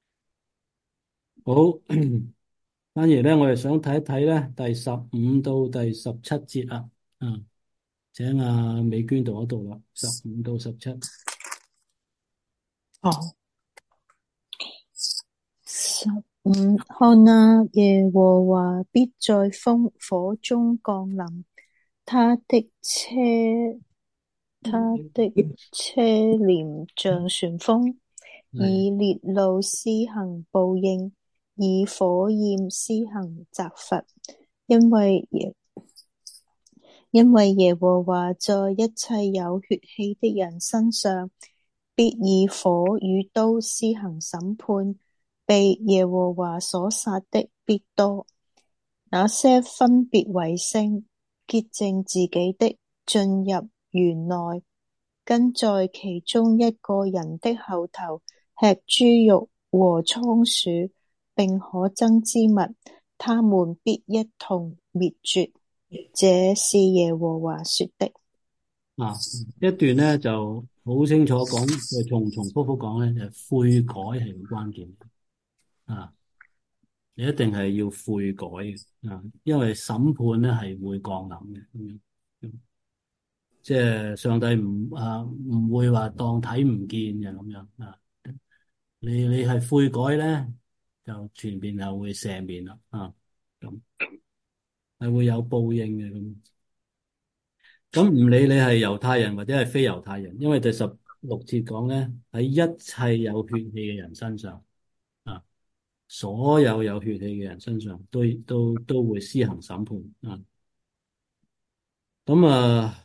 好，反而咧，我哋想睇一睇咧第十五到第十七節啊。嗯，請阿美娟讀一讀啦，十五到十七。 哦，十五，看哪，耶和華必在風火中降臨，他的車他的車輦像旋風，以烈怒施行報應，以火焰施行責罰，因為耶因為耶和華在一切有血氣的人身上，必以火與刀施行審判，被耶和華所殺的必多。那些分別為聖、潔淨自己的，進入園內，跟在其中一個人的後頭，吃豬肉和倉鼠，並可憎之物，他們必一同滅絕。這是耶和華說的。 啊，一段咧就好清楚講，就重重複複講咧，就悔改係好關鍵啊！你一定係要悔改嘅啊，因為審判咧係會降臨嘅，咁樣，嗯，即係上帝唔啊唔會話當睇唔見嘅咁樣啊！你你係悔改咧，就全面係會赦免啦啊！咁係會有報應嘅咁。咁唔理你係猶太人或者係非猶太人，因為第十六節講咧，喺一切有血氣嘅人身上啊，所有有血氣嘅人身上都都都會施行審判啊。咁啊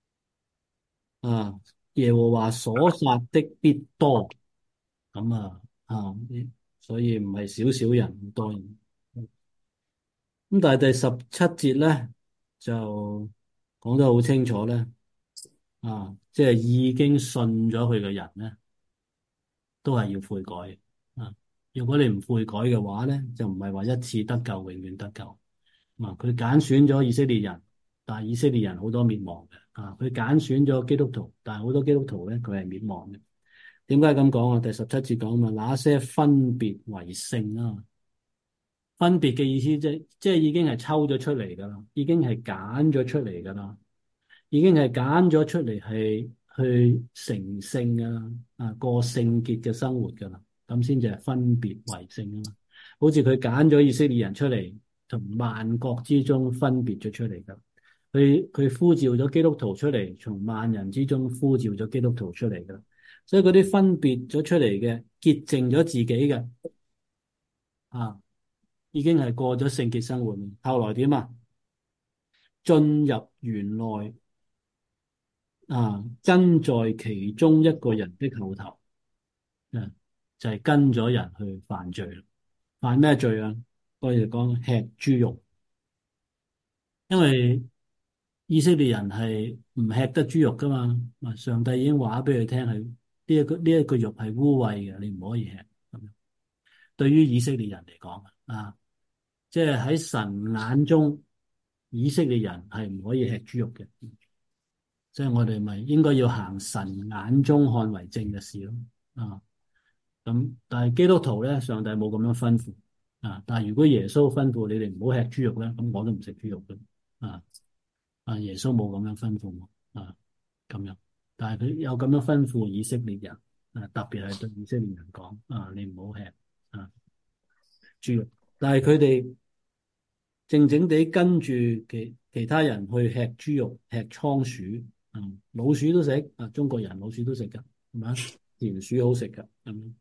啊，耶和華所殺的必多，咁啊啊，所以唔係少少人，好多人。咁但係第十七節咧就講得好清楚咧。啊，即係已經信咗佢嘅人咧，都係要悔改。啊，如果你唔悔改嘅話咧，就唔係話一次得救，永遠得救。啊，佢揀選咗以色列人，但係以色列人好多滅亡嘅。啊，佢揀選咗基督徒，但係好多基督徒咧，佢係滅亡嘅。點解咁講啊？第十七節講嘛，那些分別為聖啊，分別嘅意思即係即係已經係抽咗出嚟噶啦，已經係揀咗出嚟噶啦。已經係揀咗出嚟，係去成聖啊，啊過聖潔嘅生活噶啦，咁先至係分別為聖啊嘛。好似佢揀咗以色列人出嚟，從萬國之中分別咗出嚟噶。佢佢呼召咗基督徒出嚟，從萬人之中呼召咗基督徒出嚟噶。所以嗰啲分別咗出嚟嘅，潔淨咗自己嘅，啊，已經係過咗聖潔生活。後來點啊？進入園內。啊，跟在其中一個人的後頭，啊，就係、是、跟咗人去犯罪。犯咩罪啊？我哋講吃豬肉，因為以色列人係唔吃得豬肉噶嘛。啊，上帝已經話俾佢聽係呢一個呢一個肉係污穢嘅，你唔可以吃。咁樣，對於以色列人嚟講啊，即係喺神眼中，以色列人係唔可以吃豬肉嘅。即係我哋咪應該要行神眼中看為正嘅事咯。啊，咁但係基督徒咧，上帝冇咁樣吩咐啊。但係如果耶穌吩咐你哋唔好吃豬肉咧，咁我都唔食豬肉嘅。啊啊，耶穌冇咁樣吩咐我啊，咁樣。但係佢有咁樣吩咐以色列人啊，特別係對以色列人講啊，你唔好吃啊豬肉。但係佢哋靜靜地跟住其其他人去吃豬肉、吃倉鼠。嗯，老鼠都食啊，中國人老鼠都食噶，係咪啊？田鼠好食噶，咁樣，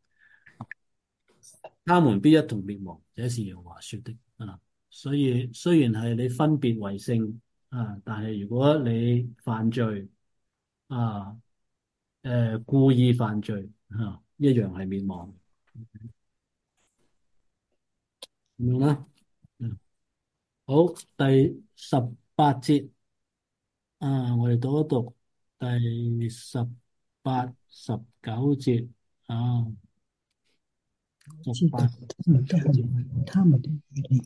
他們必一同滅亡，這是耶和華說的啊。所以雖然係你分別為聖啊，但係如果你犯罪啊，誒、呃、故意犯罪啊，一樣係滅亡。咁樣啦，嗯，好，第十八節。啊，我哋讀一讀第十八、十九節啊，十八、十九節他們的行為和他們的語言，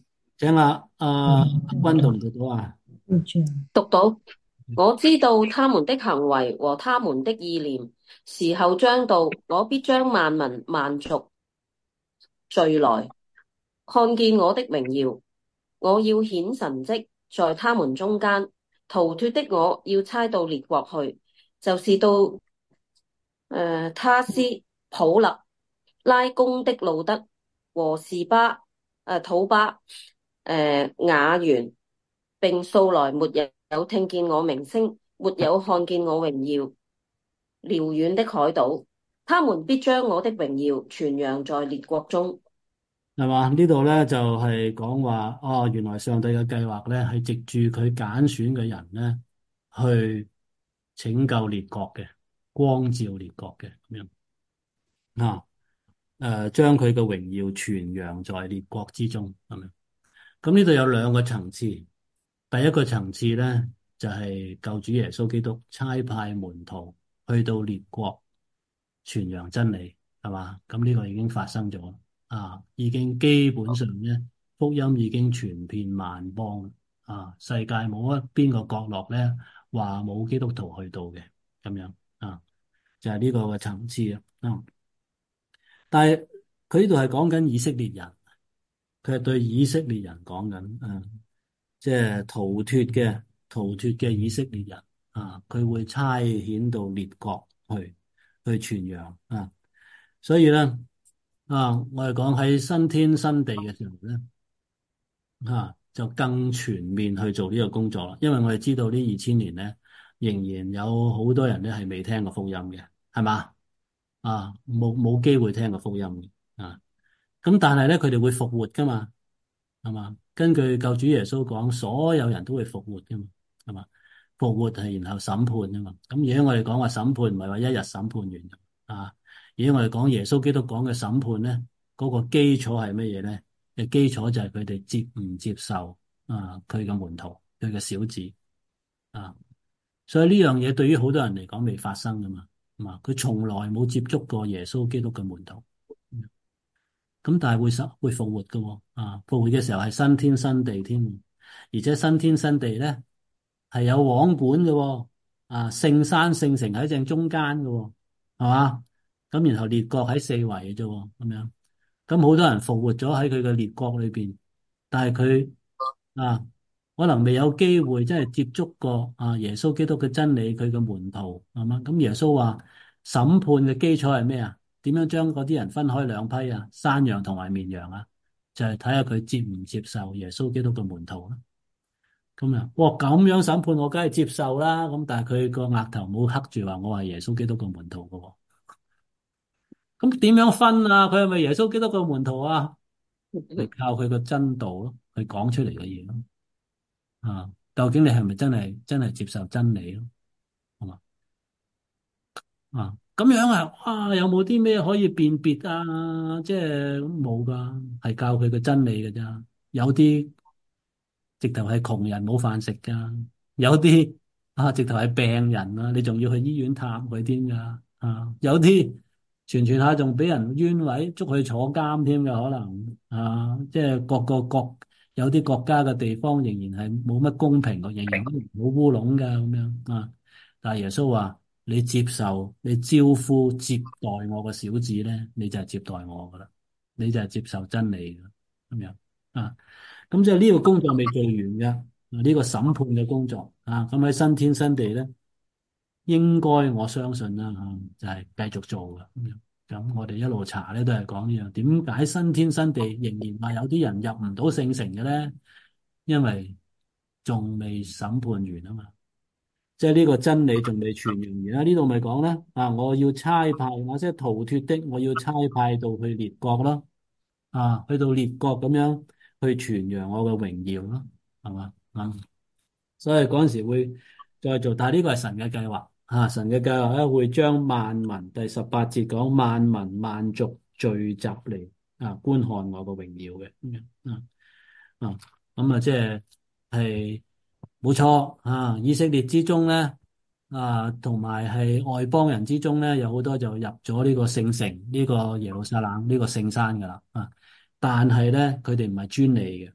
請阿阿君讀唔讀到啊？ 讀到，我知道他們的行為和他們的意念，時候將到，我必將萬民萬族聚來，看見我的榮耀。我要顯神蹟在他們中間，逃脱的我要差到列國去，就是到誒、呃、他斯、普勒、拉弓的路德和士巴、誒、呃、土巴、誒、呃、雅原，並素來沒有聽見我名聲，沒有看見我榮耀，遼遠的海島，他們必將我的榮耀傳揚在列國中。 係嘛？呢度咧就係講話，哦，原來上帝嘅計劃咧係藉住佢揀選嘅人咧，去拯救列國嘅，光照列國嘅咁樣啊。誒，將佢嘅榮耀傳揚在列國之中咁樣。咁呢度有兩個層次，第一個層次咧就係救主耶穌基督差派門徒去到列國傳揚真理，係嘛？咁呢個已經發生咗。啊，已經基本上咧，福音已經傳遍萬邦啊！世界冇一邊個角落咧話冇基督徒去到嘅咁樣啊，就係呢個嘅層次啊。嗯，但係佢呢度係講緊以色列人，佢係對以色列人講緊，嗯，即係逃脫嘅逃脫嘅以色列人啊，佢會差遣到列國去去傳揚啊，所以咧。啊！我哋講喺新天新地嘅時候咧，啊，就更全面去做呢個工作啦。因為我哋知道呢二千年咧，仍然有好多人咧係未聽過福音嘅，係嘛？啊，冇冇機會聽過福音嘅啊。咁但係咧，佢哋會復活噶嘛，係嘛？根據救主耶穌講，所有人都會復活噶嘛，係嘛？復活係然後審判啊嘛。咁而家我哋講話審判，唔係話一日審判完啊。而家我哋講耶穌基督講嘅審判咧，嗰個基礎係乜嘢咧？嘅基礎就係佢哋接唔接受啊佢嘅門徒，佢嘅小子啊。所以呢樣嘢對於好多人嚟講未發生噶嘛，嘛佢從來冇接觸過耶穌基督嘅門徒。咁但係會實會復活噶喎，啊復活嘅時候係新天新地添，而且新天新地咧係有王管嘅喎，啊聖山聖城喺正中間嘅喎，係嘛？咁然後列國喺四圍嘅啫喎，咁樣，咁好多人復活咗喺佢嘅列國裏邊，但係佢啊可能未有機會真係接觸過啊耶穌基督嘅真理，佢嘅門徒係嘛？咁耶穌話審判嘅基礎係咩啊？點樣將嗰啲人分開兩批啊？山羊同埋綿羊啊？就係睇下佢接唔接受耶穌基督嘅門徒啦。咁啊，哇咁樣審判我，梗係接受啦。咁但係佢個額頭冇刻住話我係耶穌基督嘅門徒噶。咁點樣分啊？佢係咪耶穌基督嘅門徒啊？係靠佢個真道咯，佢講出嚟嘅嘢咯。啊，究竟你係咪真係真係接受真理咯？係嘛？啊，咁樣啊？哇，有冇啲咩可以辨別啊？即係冇噶，係教佢個真理嘅咋。有啲直頭係窮人冇飯食噶，有啲啊直頭係病人啊，你仲要去醫院探佢添噶。啊，有啲傳傳下仲俾人冤枉捉去坐監添噶，可能啊，即係各個國有啲國家嘅地方仍然係冇乜公平，仍然冇烏龍噶咁樣啊。但係耶穌話：你接受，你招呼接待我個小子咧，你就係接待我噶啦，你就係接受真理噶咁樣啊。咁即係呢個工作未做完嘅，啊呢個審判嘅工作啊，咁喺新天新地咧，應該我相信啦吓，就係繼續做嘅咁樣。咁我哋一路查咧都係講呢樣，點解新天新地仍然話有啲人入唔到聖城嘅咧？因為仲未審判完啊嘛，即係呢個真理仲未傳揚完啦。呢度咪講咧啊，我要差派那些逃脫的，我要差派到去列國咯，啊，去到列國咁樣去傳揚我嘅榮耀咯，係嘛啊？所以嗰陣時會再做，但係呢個係神嘅計劃啊！神嘅計劃咧會將萬民，第十八節講萬民萬族聚集嚟啊觀看我嘅榮耀嘅咁樣啊啊咁啊，即係係冇錯啊！以色列之中咧啊，同埋係外邦人之中咧，有好多就入咗呢個聖城，呢個耶路撒冷呢個聖山噶啦啊！但係咧，佢哋唔係專利嘅。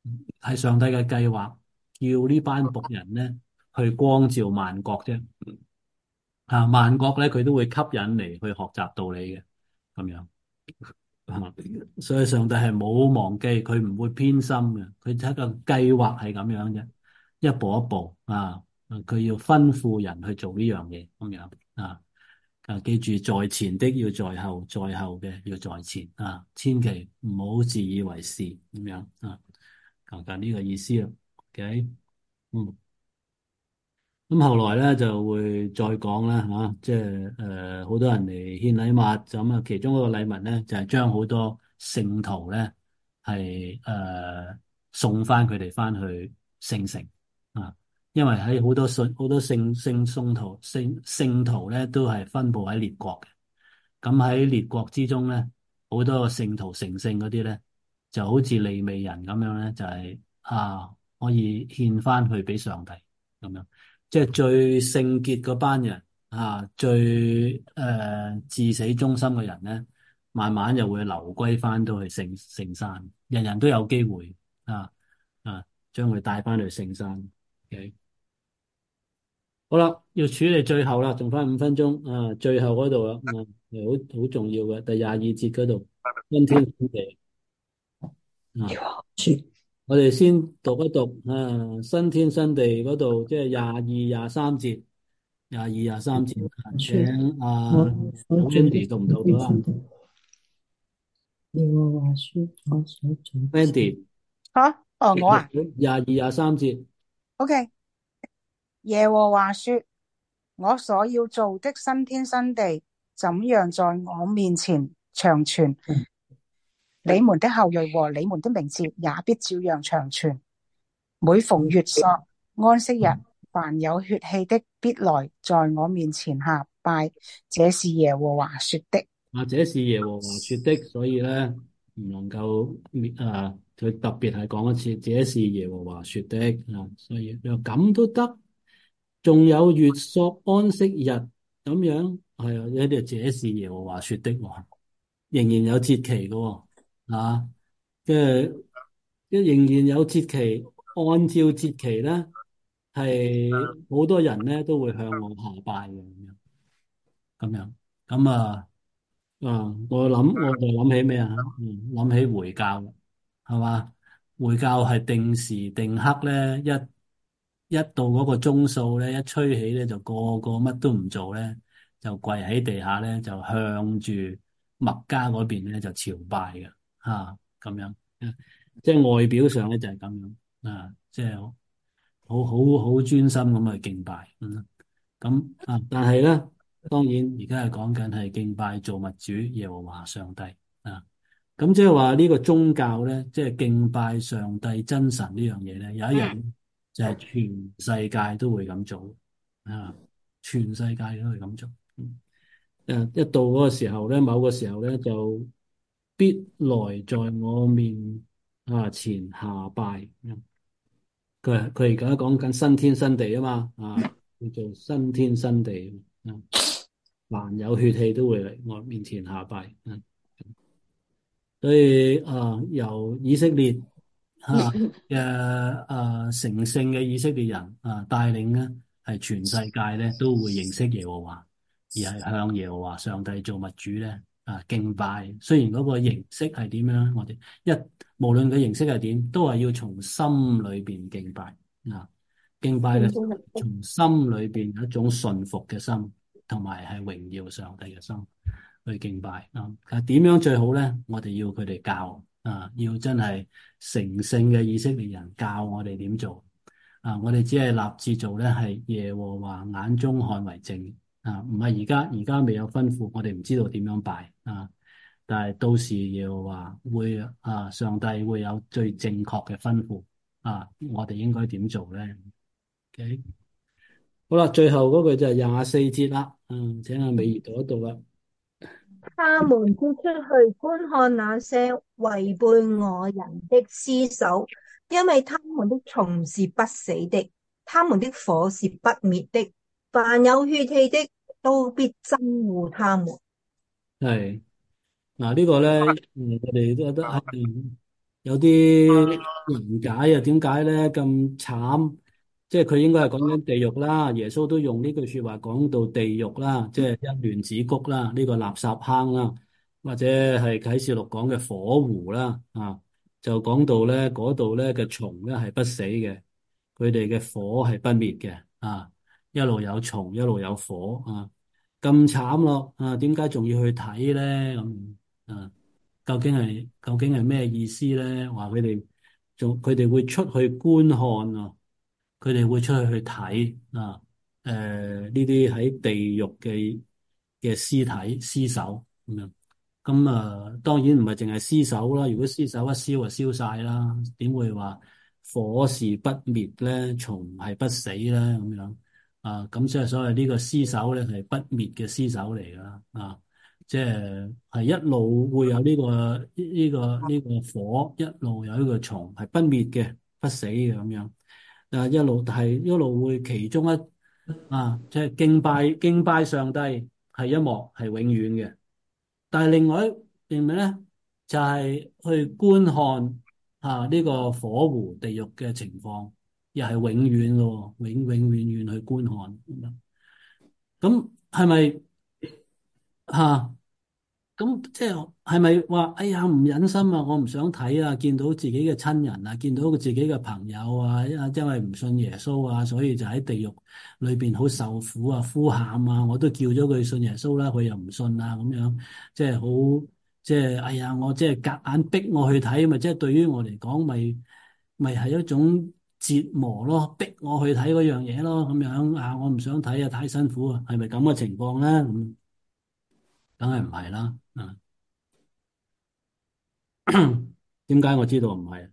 係上帝嘅計劃，叫呢班僕人咧去光照萬國啫。啊，萬國咧佢都會吸引嚟去學習道理嘅，咁樣。啊，所以上帝係冇忘記，佢唔會偏心嘅，佢一個計劃係咁樣啫，一步一步啊，佢要吩咐人去做呢樣嘢，咁樣啊。啊，記住在前的要在後，在後嘅要在前啊，千祈唔好自以為是咁樣啊。講緊呢個意思啦，OK，嗯。咁後來咧就會再講啦嚇，即係誒好多人嚟獻禮物，就咁啊，其中一個禮物咧就係將好多聖徒咧係誒送翻佢哋翻去聖城啊，因為喺好多信好多聖聖聖徒聖聖徒咧都係分佈喺列國嘅，咁喺列國之中咧好多個聖徒成聖嗰啲咧就好似利未人咁樣咧，就係啊可以獻翻去俾上帝咁樣。即係最聖潔嗰班人啊，最誒、呃、至死忠心嘅人咧，慢慢又會流歸翻到去聖聖山，人人都有機會啊啊，將佢帶翻去聖山。Okay? 好啦，要處理最後啦，仲翻五分鐘啊，最後嗰度啦，啊，係好好重要嘅，第廿二節嗰度，新天新地啊。我哋先讀一讀啊，新天新地嗰度，即係廿二、廿三節，廿二、廿三節，請啊我所做的 Wendy 讀唔讀到啊新的，耶和華說，我所做的事， ？Wendy 吓？哦，我啊廿二、廿三節， ，OK。耶和華說：我所要做的新天新地，怎樣在我面前長存？你們的後裔和你們的名字也必照樣長存。每逢月朔、安息日，凡有血氣的必來在我面前下拜，這是耶和華說的。 啊，這是耶和華說的，所以咧唔能夠啊，佢特別係講一次，這是耶和華說的啊，所以又咁都得，仲有月朔安息日咁樣，係啊，有啲這是耶和華說的喎，仍然有節期嘅喎，啊，即係仍然有節期，按照節期咧，係好多人咧都會向我下拜嘅咁樣，咁樣，咁啊。啊！我諗我就諗起咩啊？嗯，諗起回教，係嘛？回教係定時定刻咧，一一到嗰個鐘數咧，一吹起咧，就個個乜都唔做咧，就跪喺地下咧，就向住麥加嗰邊咧就朝拜嘅，吓咁樣，嗯即係外表上咧就係咁樣啊，即係好好好專心咁去敬拜，嗯。咁啊，但係咧，當然而家係講緊係敬拜造物主耶和華上帝啊。咁即係話呢個宗教咧，即係敬拜上帝真神呢樣嘢咧，有一日就係全世界都會咁做啊，全世界都會咁做。嗯誒，一到嗰個時候咧，某個時候咧，就必來在我面啊前下拜。嗯佢佢而家講緊新天新地啊嘛，啊叫做新天新地啊，凡有血氣都會嚟我面前下拜啊，所以啊由以色列吓嘅啊成聖嘅以色列人啊帶領咧，係全世界咧都會認識耶和華，而係向耶和華上帝造物主咧啊敬拜。雖然嗰個形式係點樣，我哋一無論佢形式係點，都係要從心裏邊敬拜啊。敬拜嘅從心裏邊有一種信服嘅心，同埋係榮耀上帝嘅心去敬拜啊。但係點樣最好咧？我哋要佢哋教啊，要真係成聖嘅以色列人教我哋點做啊。我哋只係立志做咧，係耶和華眼中看為正啊，唔係而家而家未有吩咐，我哋唔知道點樣拜啊。但係到時耶和華會啊，上帝會有最正確嘅吩咐啊，我哋應該點做咧？OK，好啦，最後嗰句就係廿四節啦。嗯，請阿美儀讀一讀啦。 他們必出去觀看那些違背我人的屍首，因為他們的蟲是不死的，他們的火是不滅的，凡有血氣的都必憎惡他們。 係嗱，呢個咧，嗯，我哋都覺得係有啲誤解啊，點解咧咁慘？即係佢應該係講緊地獄啦，耶穌都用呢句說話講到地獄啦，即係一亂子谷啦，呢個垃圾坑啦，或者係啟示錄講嘅火湖啦，啊，就講到咧嗰度咧嘅蟲咧係不死嘅，佢哋嘅火係不滅嘅，啊，一路有蟲，一路有火，啊，咁慘咯，啊，點解仲要去睇咧？咁啊？究竟係究竟係咩意思咧？話佢哋仲佢哋會出去觀看啊，佢哋會出去去睇啊，誒呢啲喺地獄嘅嘅屍體屍首咁樣，咁啊當然唔係淨係屍首啦，如果屍首一燒就燒晒啦，點會話火是不滅咧，蟲係不死咧咁樣啊？咁即係所謂呢個屍首咧係不滅嘅屍首嚟噶啊！即係係一路會有呢、個呢、呢個呢、個火，一路有呢個蟲係不滅嘅、不死嘅咁樣。啊，一路係一路會其中一啊，即係敬拜敬拜上帝係一幕係永遠嘅。但係另外一另外咧就係、去觀看啊呢、個火湖地獄嘅情況，又係永遠嘅喎，永永遠遠去觀看咁樣。咁係咪嚇？咁即係係咪話哎呀唔忍心啊，我唔想睇啊，見到自己嘅親人啊，見到佢自己嘅朋友啊，因因為唔信耶穌啊，所以就喺地獄裏邊好受苦啊，呼喊啊，我都叫咗佢信耶穌啦，佢又唔信啊，咁樣即係好即係哎呀，我即係夾硬逼我去睇，咪即係對於我嚟講，咪咪係一種折磨咯，逼我去睇嗰樣嘢咯，咁樣啊，我唔想睇啊，太辛苦啊，係咪咁嘅情況咧？咁梗係唔係啦，啊！點解我知道唔係？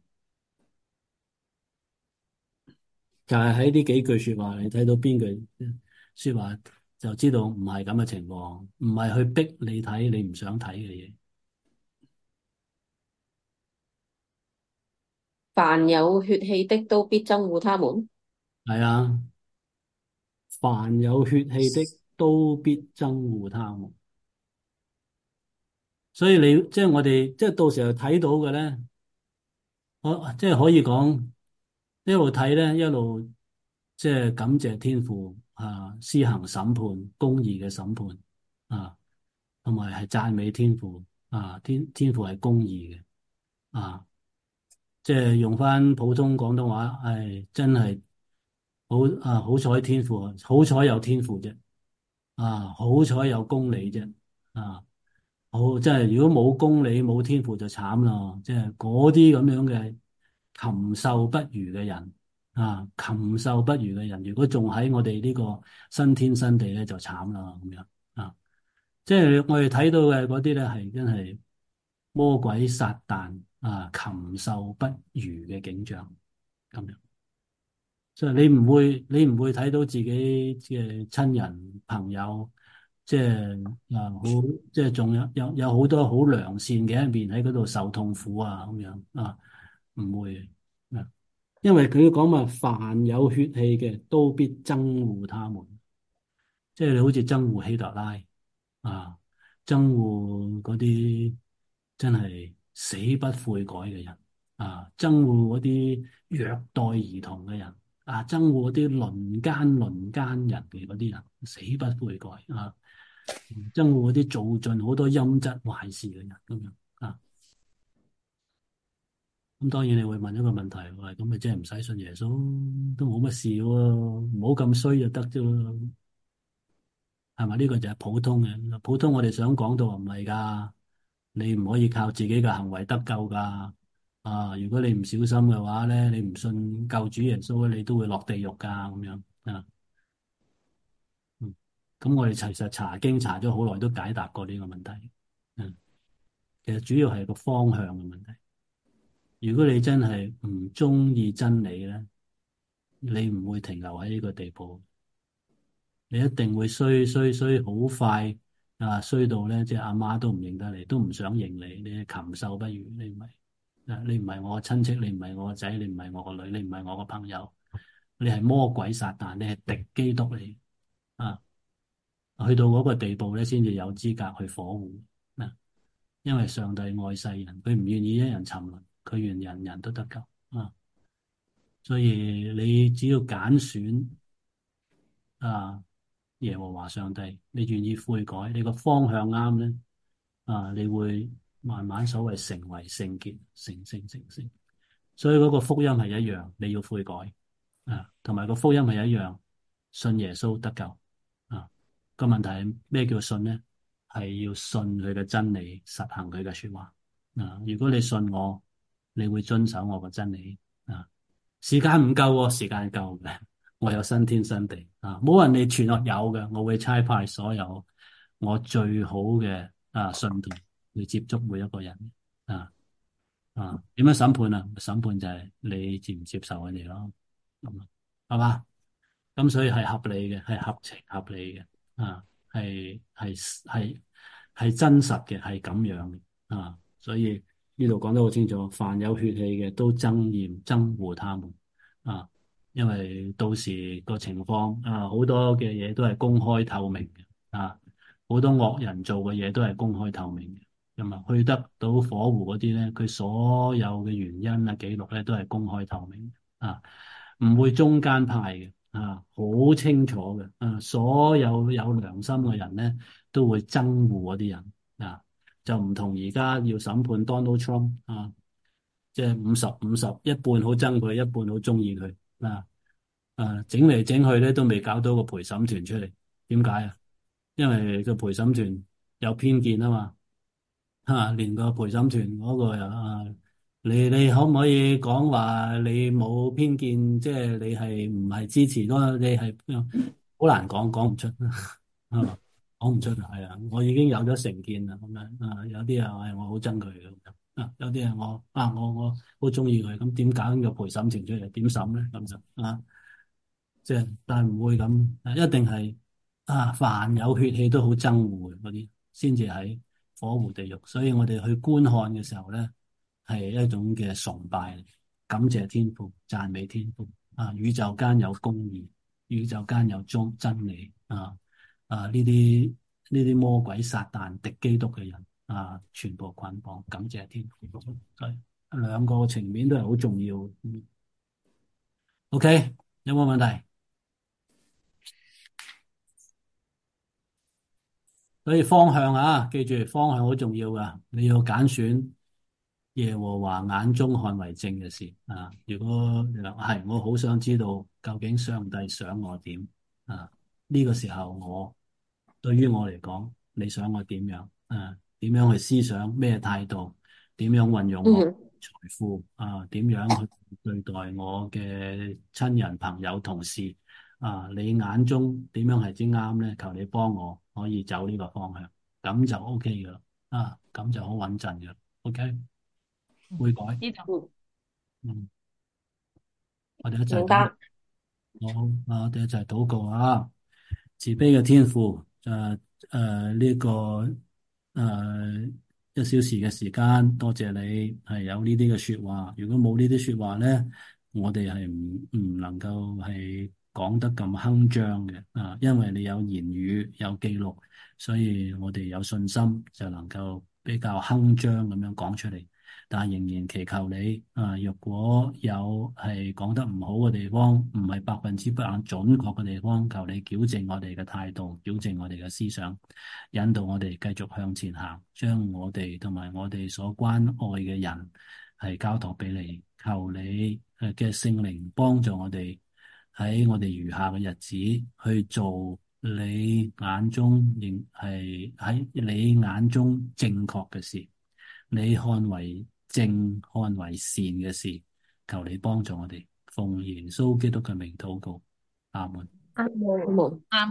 就係喺呢幾句說話，你睇到邊句說話就知道唔係咁嘅情況，唔係去逼你睇你唔想睇嘅嘢。 凡有血氣的都必憎惡他們。 係啊，凡有血氣的都必憎惡他們。所以你即係我哋即係到時候睇到嘅咧，我即係可以講一路睇咧，一路即係感謝天父啊，施行審判，公義嘅審判啊。同埋係讚美天父啊，天天父係公義嘅啊，即係用翻普通廣東話，係真係好啊！好彩天父啊，好彩有天父啫啊，好彩有公理啫啊，好即係如果冇公理冇天父就慘啦，即係嗰啲咁樣嘅禽獸不如嘅人啊，禽獸不如嘅人，如果仲喺我哋呢個新天新地咧，就慘啦咁樣啊。即係我哋睇到嘅嗰啲咧，係真係魔鬼撒旦啊，禽獸不如嘅景象咁樣。所以你唔會，你唔會睇到自己嘅親人朋友，即係啊好，即係仲有有有好多好良善嘅一面喺嗰度受痛苦啊咁樣啊，唔會啊，因為佢講話凡有血氣嘅都必憎惡他們，即係你好似憎惡希特拉。啊，憎惡嗰啲真係死不悔改嘅人，啊，憎惡嗰啲虐待兒童嘅人，啊，憎惡嗰啲輪奸輪奸人嘅嗰啲人，死不悔改啊，憎惡嗰啲做盡好多陰質壞事嘅人咁樣啊。咁當然你會問一個問題，喂，咁咪即係唔使信耶穌都冇乜事喎，唔好咁衰就得啫喎。係咪呢個就係普通嘅？普通我哋想講到唔係噶，你唔可以靠自己嘅行為得救噶。啊，如果你唔小心嘅話咧，你唔信救主耶穌咧，你都會落地獄噶咁樣啊。嗯，咁我哋其實查經查咗好耐，都解答過呢個問題。嗯，其實主要係個方向嘅問題。如果你真係唔中意真理咧，你唔會停留喺呢個地步。你一定會衰衰衰好快啊！衰到咧，即係阿媽都唔認得你，都唔想認你。你係禽獸不如，你唔係啊！你唔係我嘅親戚，你唔係我個仔，你唔係我個女，你唔係我個朋友，你係魔鬼撒旦，你係敵基督嚟啊！去到嗰個地步咧，先至有資格去火湖啊！因為上帝愛世人，佢唔願意一人沉淪佢願人人都得救啊。所以你只要揀選啊耶和華上帝，你願意悔改，你個方向啱咧啊，你會慢慢所謂成為聖潔，成聖成聖。所以嗰個福音係一樣，你要悔改啊，同埋個福音係一樣，信耶穌得救啊。個問題係咩叫信咧？係要信佢嘅真理，實行佢嘅說話啊。如果你信我，你會遵守我嘅真理啊。時間唔夠喎，時間夠嘅，我有新天新地啊，冇人哋全有嘅，我會差派所有我最好嘅啊信徒去接觸每一個人啊。啊，點樣審判啊？審判就係你接唔接受佢哋咯，咁啊，係嘛？咁所以係合理嘅，係合情合理嘅，啊，係係係係真實嘅，係咁樣嘅，啊，所以呢度講得好清楚，凡有血氣嘅都憎厭憎惡他們，啊，因為到時個情況啊，好多嘅嘢都係公開透明嘅，啊，好多惡人做嘅嘢都係公開透明嘅。咁啊，去得到火湖嗰啲咧，佢所有嘅原因啊、記錄咧，都係公開透明啊，唔會中間派嘅啊，好清楚嘅啊，所有有良心嘅人咧，都會憎惡嗰啲人啊，就唔同而家要審判 Donald Trump 啊，即係五十五十，一半好憎佢，一半好中意佢啊，啊，整嚟整去咧都未搞到個陪審團出嚟，點解啊？因為個陪審團有偏見啊嘛。吓、啊，連個陪審團嗰個又啊，你你可唔可以講話你冇偏見，即係你係唔係支持嗰？你係好難講，講唔出啊，講唔出係啊！我已經有咗成見啦，咁樣啊，有啲啊係我好憎佢嘅，啊有啲啊我啊我我好中意佢，咁點搞個陪審團出嚟？點審咧？咁就啊，即係但係唔會咁，一定係啊，凡有血氣都好憎惡嗰啲，先至喺火湖地獄，所以我哋去觀看嘅時候咧，係一種嘅崇拜，感謝天父，讚美天父啊！宇宙間有公義，宇宙間有真真理啊！啊呢啲呢啲魔鬼撒旦敵基督嘅人啊，全部捆綁，感謝天父，係兩個情面都係好重要。嗯、OK，有冇問題？所以方向啊，記住方向好重要噶，你要揀選耶和華眼中看為正嘅事啊！如果你話係，我好想知道究竟上帝想我點啊？呢個時候我對於我嚟講，你想我點樣啊？點樣去思想？咩態度？點樣運用我財富啊？點樣去對待我嘅親人、朋友、同事啊？你眼中點樣係至啱咧？求你幫我可以走呢個方向，咁就 O K 噶啦，啊，咁就好穩陣噶，OK。會改， 呢度嗯，我哋一齊明白。 禱，好，啊我哋一齊禱告啊！慈悲嘅天父，誒誒呢個誒、呃、一小時嘅時間，多謝你係有呢啲嘅說話。如果冇呢啲說話咧，我哋係唔唔能夠係講得咁鏗鏘嘅啊！因為你有言語有記錄，所以我哋有信心就能夠比較鏗鏘咁樣講出嚟。但仍然祈求你啊，若果有係講得唔好嘅地方，唔係百分之百準確嘅地方，求你矯正我哋嘅態度，矯正我哋嘅思想，引導我哋繼續向前行，將我哋同埋我哋所關愛嘅人係交託俾你，求你誒嘅聖靈幫助我哋喺我哋餘下嘅日子去做你眼中認係喺你眼中正確嘅事。你看為正、看為善嘅事，求你幫助我哋，奉耶穌基督嘅名禱告，阿門。 阿門。 啱。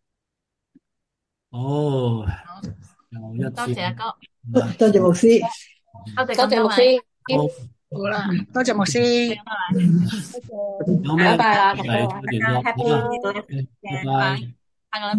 哦， 好， 又一次， 多謝阿哥， 多多謝牧師， 多謝多謝牧咁多位， 師， 好， 好啦，多謝牧師， 拜拜。 有咩拜拜啦，咁嚟多位。 聯絡大家 happy 好啦， 到一拜嘅。 拜。 下個禮拜。